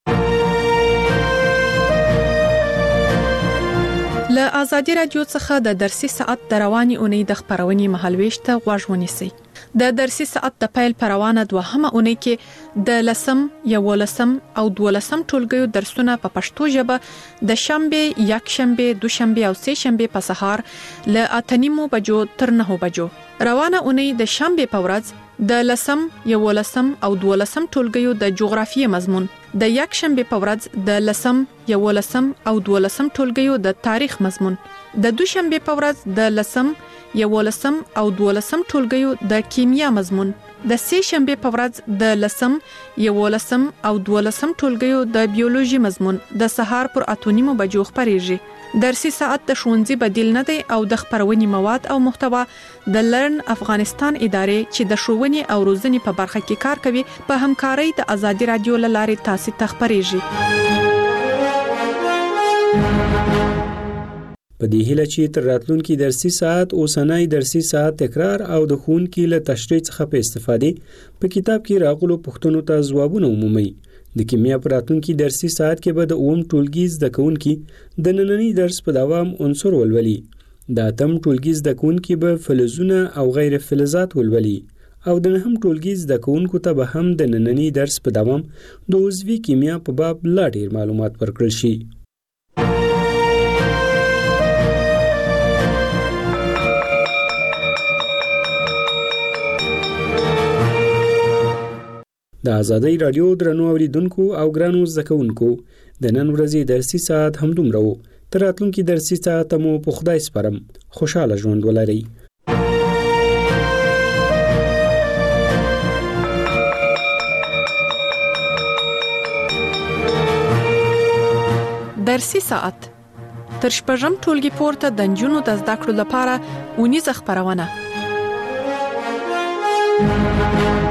له آزادي رادیو څخه د درسي ساعت د رواني اونۍ د خبرونې مهالويش ته غوږ ونیسئ. د درسي ساعت د پیل پروانه دوهمه اونۍ کې د لسم، یولسم او دولسم ټولګیو درسونه په پښتو ژبه د شنبه، یک شنبه، دوشنبه او سه شنبه په سهار له اته نیمو بجو تر نهو بجو. روانه اونۍ د شنبه په ورځ د لسم، یولسم او دولسم ټولګیو د جغرافیې مضمون، د یک شنبه په ورځ د لسم، یولسم او دولسم ټولګیو د تاریخ مضمون، د دوشنبه په ورځ د لسم، یولسم او دولسم ټولګیو د کیمیا مضمون، د سه شنبه په ورځ د لسم، یولسم او دولسم ټولګیو د بیولوژي مضمون د سهار پر اته نیمو بجو خبرېږي. درسي ساعت د ښوونځي بدیل نه دی او د خبرونې مواد او محتوا د لرن افغانستان ادارې چې د ښوونې او روزنې په برخه کې کار کوي په همکارۍ د آزادي رادیو له لارې تاسو ته خبرېږي. په دې هیله چې تر راتلونکي درسي ساعت اوسنۍ درسي ساعت تکرار او د ښوونکي له تشریح څخه په استفادې په کتاب کې راغلو پوښتنو ته ځوابونه ومومئ. د کیمیا په راتلونکي درسي ساعت کې به د اووم ټولګي زده کوونکي د نننۍ درس په دوام عنصر ولولي. د اتم ټولګي زده کوونکي به فلزونه او غیر فلزات ولولي او د نهم ټولګي زده کوونکو ته به هم د نننۍ درس په دوام د عضوي کیمیا په باب لا ډیر معلومات ورکړل شي. د آزادۍ رادیو درنو اوریدونکو او ګرانو زده کوونکو د نن ورځې درسي ساعت همدومره و. تر راتلونکي درسي ساعت مو په خدای سپارم. خوشاله ژوند ولرئ. درسي ساعت تر شپږم ټولګي پورته د نجونو د زده کړو لپاره اونیزه خبرونه